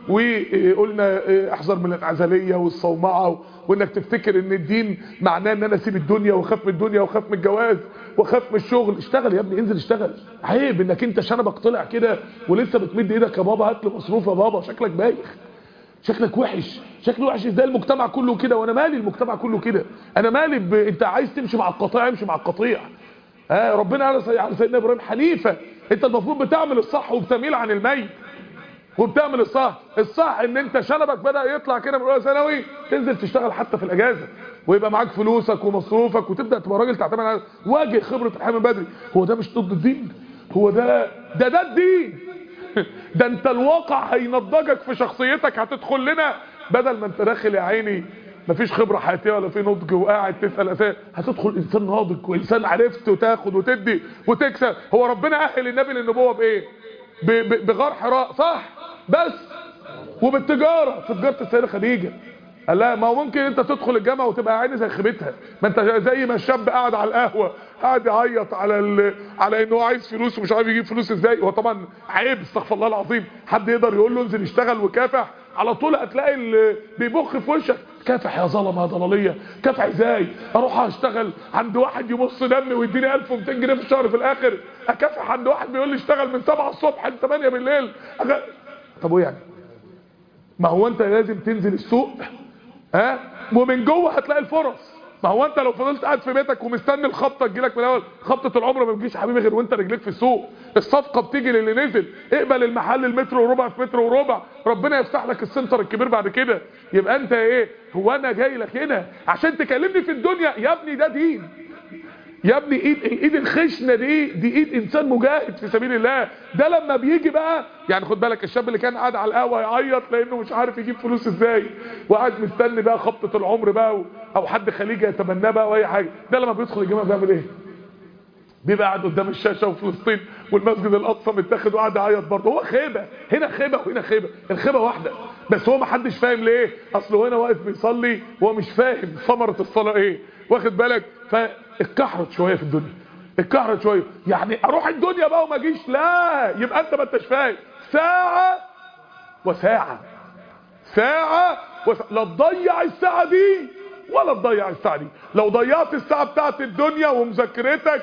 وقلنا احذر من العزليه والصومعه، وانك تفتكر ان الدين معناه ان انا اسيب الدنيا واخاف من الدنيا واخاف من الجواز واخاف من الشغل. اشتغل يا ابني، انزل اشتغل. عيب انك انت شنبك طلع كده ولسه بتمد ايدك يا بابا هات لي مصروف يا بابا، شكلك بايخ، شكلك وحش، شكله وحش. ازاي المجتمع كله كده؟ وانا مالي المجتمع كله كده؟ انا مالي ب... انت عايز تمشي مع القطيع امشي مع القطيع. ها ربنا قال سيدنا ابراهيم حنيفه. انت المفروض بتعمل الصح وبتميل عن الميت وبتعمل الصح. الصح ان انت شنبك بدأ يطلع كده من اولى ثانوي تنزل تشتغل حتى في الاجازه ويبقى معاك فلوسك ومصروفك وتبدا تبقى راجل تعتمد على واجه خبره الحياه من بدري. هو ده مش ضد الدين؟ هو ده ده ده الدين. ده انت الواقع هينضجك في شخصيتك. هتدخل لنا بدل ما انت داخل يا عيني مفيش خبره حياتيه ولا في نضج وقاعد تسال اسئله، هتدخل انسان ناضج وانسان عرفت وتاخد وتدي وتكسب. هو ربنا اهل النبي للنبوه بايه؟ بغار حراء صح؟ بس وبالتجاره في تجاره السيده خديجه. قال لا ما هو ممكن انت تدخل الجامعه وتبقى عيني زي خيبتها. ما انت زي ما الشاب قاعد على القهوه قاعد يعيط على ال... على انه عايز فلوس ومش عارف يجيب فلوس ازاي. هو طبعا عيب استغفر الله العظيم حد يقدر يقول له انزل اشتغل وكافح. على طول هتلاقي اللي بيبخ في وشك كافح يا ظلمه يا ضلاليه. كافح ازاي؟ اروح اشتغل عند واحد يمص دمي ويديني ألف ومئتين جنيه في الشهر في الاخر؟ اكافح عند واحد بيقول لي اشتغل من سبعة الصبح ل ثمانية بالليل؟ أغ... طب وايه يعني؟ ما هو انت لازم تنزل السوق ها ومن جوه هتلاقي الفرص. ما هو انت لو فضلت قاعد في بيتك ومستني الخبطه تجيلك من الاول، خبطه العمر ما بتجيش يا حبيبي غير وانت رجليك في السوق. الصفقه بتيجي للي نزل. اقبل المحل المتر وربع في متر وربع، ربنا يفتح لك السنتر الكبير بعد كده. يبقى انت ايه؟ هو انا جاي لك هنا عشان تكلمني في الدنيا؟ يا ابني ده دين يا ابني. ايد الايد الخشنه دي دي ايد انسان مجاهد في سبيل الله. ده لما بيجي بقى يعني خد بالك الشاب اللي كان قاعد على القهوه يعيط لانه مش عارف يجيب فلوس ازاي وقاعد مستني بقى خبطه العمر بقى او حد خليجي يتبناه بقى واي حاجه، ده لما بيدخل الجامعه بيعمل ايه؟ بيبقى قاعد قدام الشاشه وفلسطين والمسجد الاقصى متاخد وقاعد يعيط برضه. هو خيبه، هنا خيبه وهنا خيبه، الخيبه واحده بس هو ما حدش فاهم ليه. اصله هنا واقف بيصلي وهو مش فاهم ثمره الصلاه ايه، واخد بالك؟ فاتكحرت شويه في الدنيا، اتكحرت شويه. يعني اروح الدنيا بقى وما اجيش؟ لا، يبقى انت ما انتش فاهم. ساعه وساعه ساعه وساعة. لا تضيع الساعه دي ولا تضيع الساعه دي. لو ضيعت الساعه بتاعت الدنيا ومذاكرتك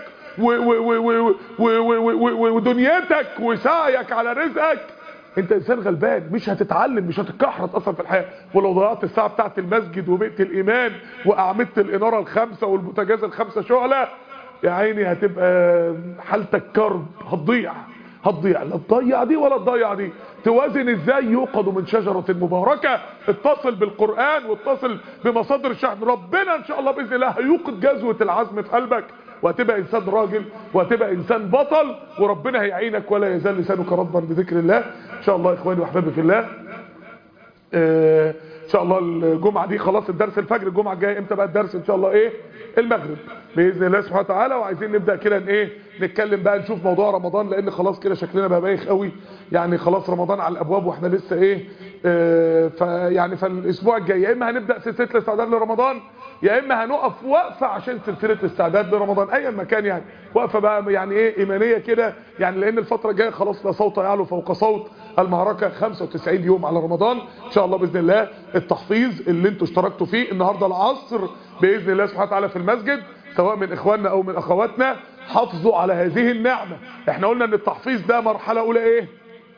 ودنيتك وسعيك على رزقك انت انسان غلبان، مش هتتعلم، مش هتتكحرت اصلا في الحياه. ولو ضيعت الساعه بتاعت المسجد وبيئه الايمان واعمده الاناره الخمسه والبوتاجاز الخمسه شعله يا عيني هتبقى حالتك كرب، هتضيع هتضيع. لا تضيع دي ولا تضيع دي. توازن ازاي؟ يوقد من شجره مباركه. اتصل بالقران واتصل بمصادر الشحن. ربنا ان شاء الله باذن الله هيوقد جذوه العزم في قلبك وهتبقى انسان راجل وهتبقى انسان بطل، وربنا هيعينك ولا يزال لسانك رطبا بذكر الله. ان شاء الله اخواني واحبابي في الله، اه ان شاء الله الجمعه دي خلاص الدرس الفجر. الجمعه الجايه امتى بقى الدرس؟ ان شاء الله ايه؟ المغرب باذن الله سبحانه وتعالى. وعايزين نبدا كده ايه نتكلم بقى نشوف موضوع رمضان، لان خلاص كده شكلنا بقى بايخ قوي. يعني خلاص رمضان على الابواب واحنا لسه ايه اه فيعني فالاسبوع الجاي يا اما هنبدا سلسله الاستعداد لرمضان يا اما هنقف وقفه عشان سلسله الاستعداد لرمضان ايا ما كان. يعني وقفه بقى يعني ايه ايمانيه كده، يعني لان الفتره الجايه خلاص لا صوت يعلو فوق صوت المعركه. خمسة وتسعين يوم على رمضان ان شاء الله باذن الله. التحفيظ اللي انتوا اشتركتوا فيه النهارده العصر باذن الله سبحانه وتعالى في المسجد سواء من اخواننا او من اخواتنا، حافظوا على هذه النعمه. احنا قلنا ان التحفيظ ده مرحله اولى ايه؟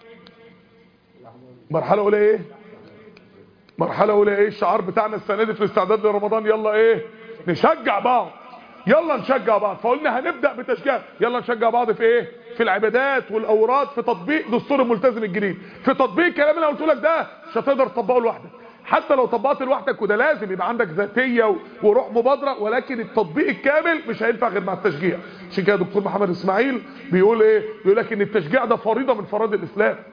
مرحله اولى ايه؟ مرحله اولى ايه؟ الشعار بتاعنا السنه دي في الاستعداد لرمضان يلا ايه؟ نشجع بعض، يلا نشجع بعض. فقلنا هنبدا بتشجيع، يلا نشجع بعض في ايه؟ في العبادات والاوراد، في تطبيق دستور الملتزم الجديد، في تطبيق الكلام اللي انا قلت لك ده. مش هتقدر تطبقه لوحدك، حتى لو طبقت لوحدك، وده لازم يبقى عندك ذاتيه وروح مبادره، ولكن التطبيق الكامل مش هينفع غير مع التشجيع. عشان كده دكتور محمد اسماعيل بيقول ايه؟ بيقول لك ان التشجيع ده فريضه من فرائض الاسلام.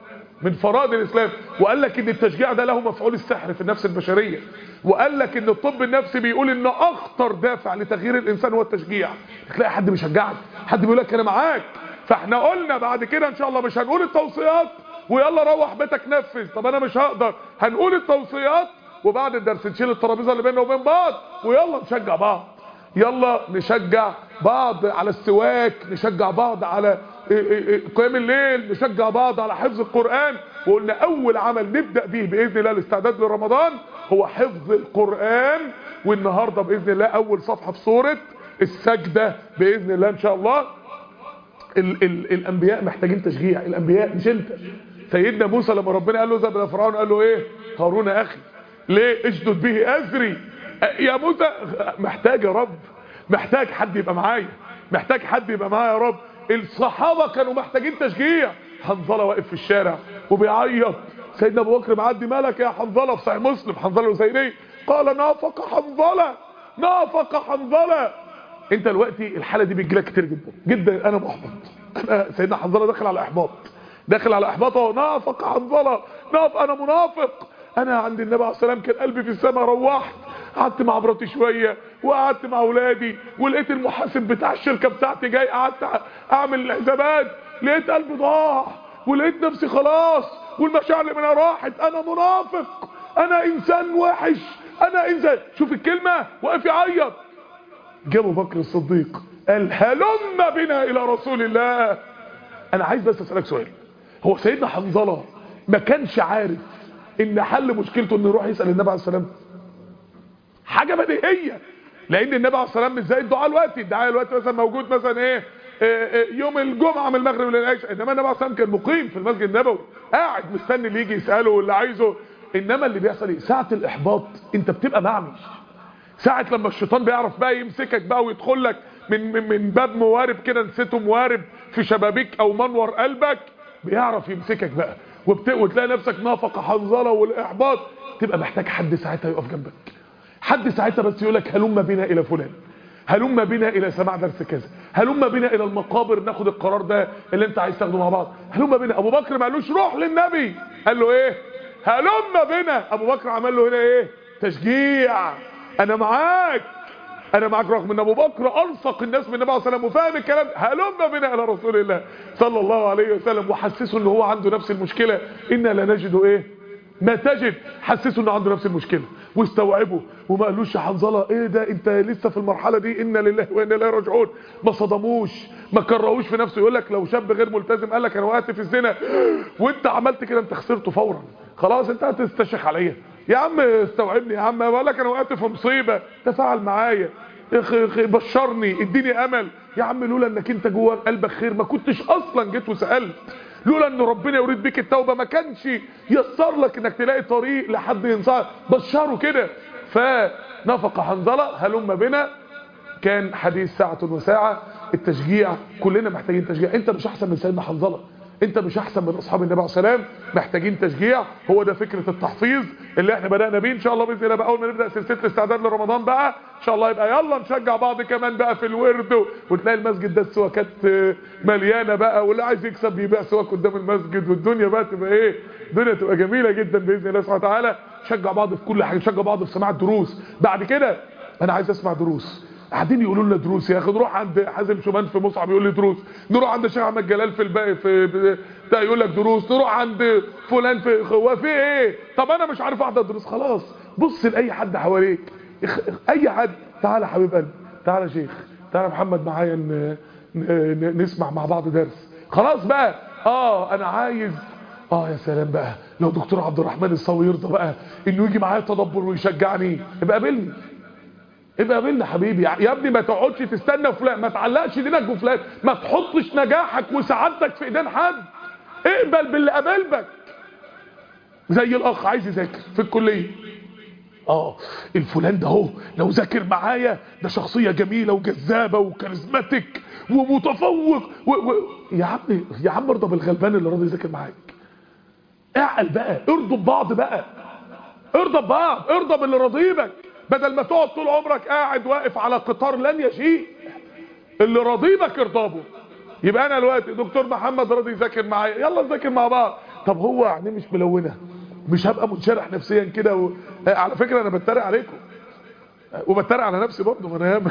من فرائض الاسلام. وقال لك ان التشجيع ده له مفعول السحر في النفس البشريه. وقال لك ان الطب النفسي بيقول ان اخطر دافع لتغيير الانسان هو التشجيع. تلاقي حد بيشجعك، حد بيقول لك انا معاك. فاحنا قلنا بعد كده ان شاء الله مش هنقول التوصيات ويلا روح بيتك نفذ، طب انا مش هقدر. هنقول التوصيات وبعد الدرس نشيل الترابيزه اللي بيننا وبين بعض ويلا نشجع بعض. يلا نشجع بعض على السواك، نشجع بعض على قيام الليل، نشجع بعض على حفظ القرآن. وقلنا اول عمل نبدأ به باذن الله الاستعداد لرمضان هو حفظ القرآن. والنهارده باذن الله اول صفحة في سورة السجدة باذن الله ان شاء الله. ال ال الانبياء محتاجين تشجيع، الانبياء مش انت. سيدنا موسى لما ربنا قال له اذهب الى فرعون قال له ايه؟ هارون اخي ليه اشدد به ازري. يا موسى محتاج يا رب، محتاج حد يبقى معايا، محتاج حد يبقى معايا يا رب. الصحابه كانوا محتاجين تشجيع. حنظله واقف في الشارع وبيعيط، سيدنا ابو بكر معدي، مالك يا حنظله؟ في صحيح مسلم حنظله الحسيني قال نافق حنظله، نافق حنظله. انت دلوقتي الحاله دي بتجيلك كتير جدا جدا. انا محبط، انا سيدنا حنظله داخل على احباط، داخل على احباط اهو. نافق حنظله، نافق، انا منافق. انا عند النبي عليه السلام كان قلبي في السماء. روحت قعدت مع مراتي شويه وقعدت مع اولادي ولقيت المحاسب بتاع الشركه بتاعتي جاي، قعدت اعمل الحسابات لقيت قلبي ضاع ولقيت نفسي خلاص والمشاعر اللي منها راحت. انا منافق، انا انسان وحش، انا انسان. شوف الكلمه، واقف يعيط. جه ابو بكر الصديق قال هلم بنا الى رسول الله. انا عايز بس اسالك سؤال، هو سيدنا حنظله ما كانش عارف ان حل مشكلته انه يروح يسال النبي عليه السلام؟ حاجه بديهيه، لان النبي عليه السلام مش زي الدعاء دلوقتي. الدعاء دلوقتي مثلا موجود مثلا ايه, إيه, إيه يوم الجمعه من المغرب للعشاء، انما النبي عليه السلام كان مقيم في المسجد النبوي قاعد مستني اللي يجي يساله واللي عايزه. انما اللي بيحصل ايه؟ ساعه الاحباط انت بتبقى معمي. ساعه لما الشيطان بيعرف بقى يمسكك بقى ويدخل لك من من, من باب موارب كده نسيته موارب في شبابيك او منور قلبك، بيعرف يمسكك بقى وبت... وتلاقي نفسك نافق حنظله والاحباط. تبقى محتاج حد ساعتها يقف جنبك، حد ساعتها بس يقولك هلم بنا الى فلان، هلم بنا الى سماع درس كذا، هلم بنا الى المقابر ناخد القرار ده اللي انت عايز تاخده مع بعض، هلم بنا. ابو بكر ما قالوش روح للنبي، قال له ايه؟ هلم بنا. ابو بكر عمل له هنا ايه؟ تشجيع. انا معاك، انا معاك. رغم ان ابو بكر ارفق الناس من النبي عليه الصلاه والسلام وفاهم الكلام، هلم بنا الى رسول الله صلى الله عليه وسلم، وحسسه ان هو عنده نفس المشكله. انا لا نجد ايه ما تجد. حسسه انه عنده نفس المشكله واستوعبه، وما قالوش يا حنظله ايه ده انت لسه في المرحله دي، انا لله وانا اليه راجعون. ما صدموش، ما كرهوش في نفسه. يقول لك لو شاب غير ملتزم قال لك انا وقعت في الزنا وانت عملت كده، انت خسرته فورا. خلاص انت هتستشخ عليا يا عم، استوعبني يا عم. بقول لك انا وقعت في مصيبه، تفاعل معايا، بشرني، اديني امل يا عم. لولا انك انت جوه قلبك خير ما كنتش اصلا جيت وسالت. لولا ان ربنا يريد بيك التوبه ما كانش يسر لك انك تلاقي طريق لحد ينصحك. بشره كده. فنفق حنظله هلم بنا. كان حديث ساعه وساعه. التشجيع كلنا محتاجين تشجيع. انت مش احسن من سيدنا حنظله، انت مش احسن من اصحاب النبي عليه السلام. محتاجين تشجيع. هو ده فكره التحفيظ اللي احنا بدانا بيه ان شاء الله باذن الله. بقى اول ما نبدا سلسله الاستعداد لرمضان بقى ان شاء الله يبقى يلا نشجع بعض كمان بقى في الورد، وتلاقي المسجد ده السواكات مليانه بقى، واللي عايز يكسب يبيع سواك قدام المسجد، والدنيا بقى تبقى ايه، الدنيا تبقى جميله جدا باذن الله سبحانه وتعالى. نشجع بعض في كل حاجه، نشجع بعض في سماع الدروس. بعد كده انا عايز اسمع دروس، قاعدين يقولوا لنا دروس يا اخي. نروح عند حازم شومان في مصعب يقول لي دروس، نروح عند الشيخ احمد جلال في الباقي في ده يقول لك دروس، نروح عند فلان في هو في ايه. طب انا مش عارف احضر دروس. خلاص بص لاي حد حواليك، اي حد. تعالى حبيب قلبي، تعالى يا شيخ، تعالى محمد معايا نسمع مع بعض درس. خلاص بقى اه انا عايز اه يا سلام بقى لو دكتور عبد الرحمن الصاوي يرضى بقى انه يجي معايا تدبر ويشجعني، يبقى قابلني، ابقى قابلنا حبيبي يا ابني. ما تقعدش تستنى فلان، ما تعلقش دينك بفلان، ما تحطش نجاحك وسعادتك في ايدين حد. اقبل باللي قابلك. زي الاخ عايز يذاكر في الكليه، اه الفلان ده اهو لو ذاكر معايا ده شخصيه جميله وجذابه وكاريزماتيك ومتفوق و... و... يا عم يا عم ارضى بالغلبان اللي راضي يذاكر معاك. اعقل بقى، ارضوا ببعض بقى، ارضى ببعض، ارضى باللي راضيبك، بدل ما تقعد طول عمرك قاعد واقف على قطار لن يشيء. اللي راضيبك ارضابه. يبقى انا دلوقتي دكتور محمد راضي يذاكر معايا، يلا نذاكر مع بعض. طب هو يعني مش ملونه، مش هبقى منشرح نفسيا كده و... على فكره انا بتريق عليكم وبتريق على نفسي برضه، ما انا ياما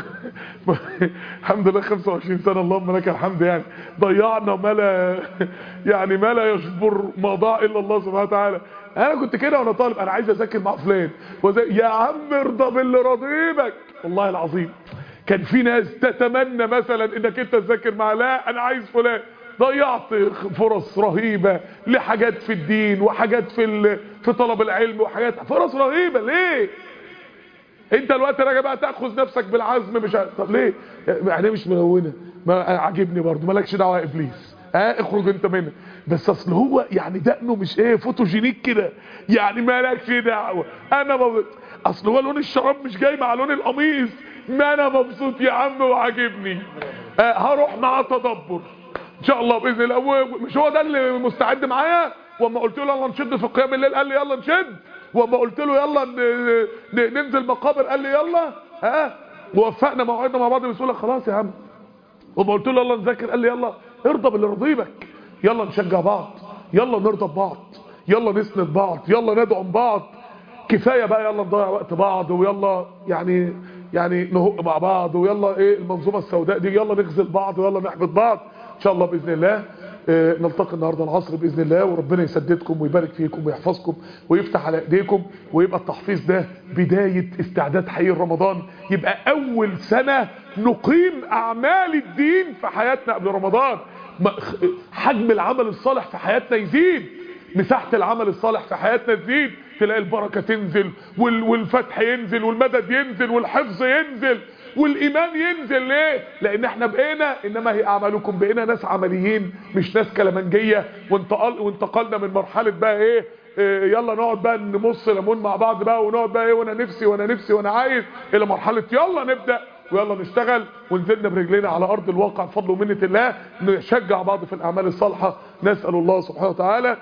الحمد لله خمسة وعشرين سنه اللهم لك الحمد، يعني ضيعنا ما لا يعني ما لا يجبر ما ضاع الا الله سبحانه وتعالى. انا كنت كده وانا طالب، انا عايز اذاكر مع فلان وزي... يا عم ارضى باللي راضيبك. والله العظيم كان في ناس تتمنى مثلا انك انت تذاكر مع، لا انا عايز فلان. ضيعت فرص رهيبه لحاجات في الدين وحاجات في ال... في طلب العلم وحاجات، فرص رهيبه. ليه انت الوقت راجع بقى تاخذ نفسك بالعزم؟ مش ع... طب ليه يعني مش ملونه؟ ما عاجبني برضه، مالكش دعوه يا ابليس، ها اخرج انت منها. بس اصل هو يعني دقنه مش ايه فوتوجينيك كده، يعني مالكش دعوه. انا ب... اصل هو لون الشراب مش جاي مع لون القميص، ما انا مبسوط يا عم وعاجبني. آه هروح مع تدبر ان شاء الله باذن الله. مش هو ده اللي مستعد معايا؟ واما قلت له يلا نشد في قيام الليل قال لي يلا نشد، واما قلت له يلا ننزل مقابر قال لي يلا. ها ووفقنا موعدنا مع بعض بسهوله، خلاص يا عم. واما قلت له يلا نذاكر قال لي يلا ارضى باللي رضيبك، يلا نشجع بعض، يلا نرضى ببعض، يلا نسند بعض، يلا ندعم بعض. كفايه بقى يلا نضيع وقت بعض، ويلا يعني يعني نهق مع بعض، ويلا ايه المنظومه السوداء دي يلا نغزل بعض ويلا نحبط بعض ان شاء الله باذن الله. اه نلتقي النهارده العصر باذن الله، وربنا يسددكم ويبارك فيكم ويحفظكم ويفتح على ايديكم، ويبقى التحفيظ ده بدايه استعداد حقيقي رمضان، يبقى اول سنه نقيم اعمال الدين في حياتنا قبل رمضان. حجم العمل الصالح في حياتنا يزيد، مساحه العمل الصالح في حياتنا تزيد، تلاقي البركه تنزل والفتح ينزل والمدد ينزل والحفظ ينزل والايمان ينزل. ليه؟ لان احنا بقينا انما هي اعمالكم، بقينا ناس عمليين مش ناس كلامنجيه. وانتقل وانتقلنا من مرحله بقى ايه, إيه يلا نقعد بقى نمص ليمون مع بعض بقى ونقعد بقى ايه وانا نفسي وانا نفسي وانا عايز، الى مرحله يلا نبدا ويلا نشتغل. ونزلنا برجلينا على ارض الواقع بفضل ومنه الله، نشجع بعض في الاعمال الصالحه. نسال الله سبحانه وتعالى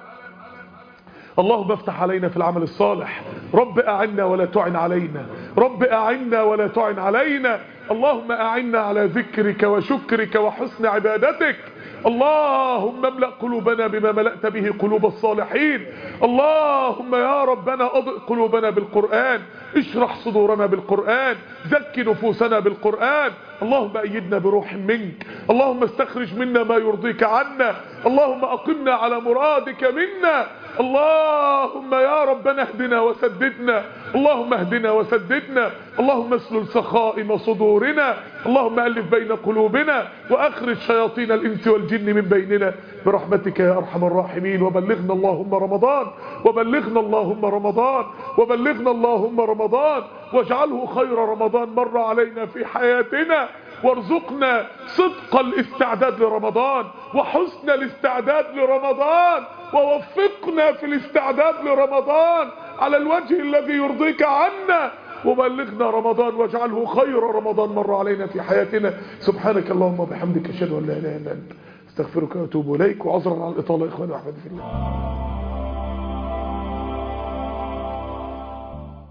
اللهم افتح علينا في العمل الصالح، رب اعنا ولا تعن علينا، رب اعنا ولا تعن علينا. اللهم اعنا على ذكرك وشكرك وحسن عبادتك. اللهم املأ قلوبنا بما ملأت به قلوب الصالحين. اللهم يا ربنا اضئ قلوبنا بالقرآن، اشرح صدورنا بالقرآن، زك نفوسنا بالقرآن. اللهم أيدنا بروح منك، اللهم استخرج منا ما يرضيك عنا، اللهم أقمنا على مرادك منا. اللهم يا ربنا اهدنا وسددنا، اللهم اهدنا وسددنا، اللهم اسلل سخائم صدورنا، اللهم ألف بين قلوبنا وأخرج شياطين الإنس والجن من بيننا برحمتك يا أرحم الراحمين. وبلغنا اللهم رمضان، وبلغنا اللهم رمضان، وبلغنا اللهم رمضان، واجعله خير رمضان مر علينا في حياتنا، وارزقنا صدق الاستعداد لرمضان وحسن الاستعداد لرمضان، ووفقنا في الاستعداد لرمضان على الوجه الذي يرضيك عنا. وبلغنا رمضان واجعله خير رمضان مر علينا في حياتنا. سبحانك اللهم وبحمدك اشهد ان لا اله الا انت استغفرك واتوب اليك. وعذرا على الاطاله اخواني واحبابي في الله.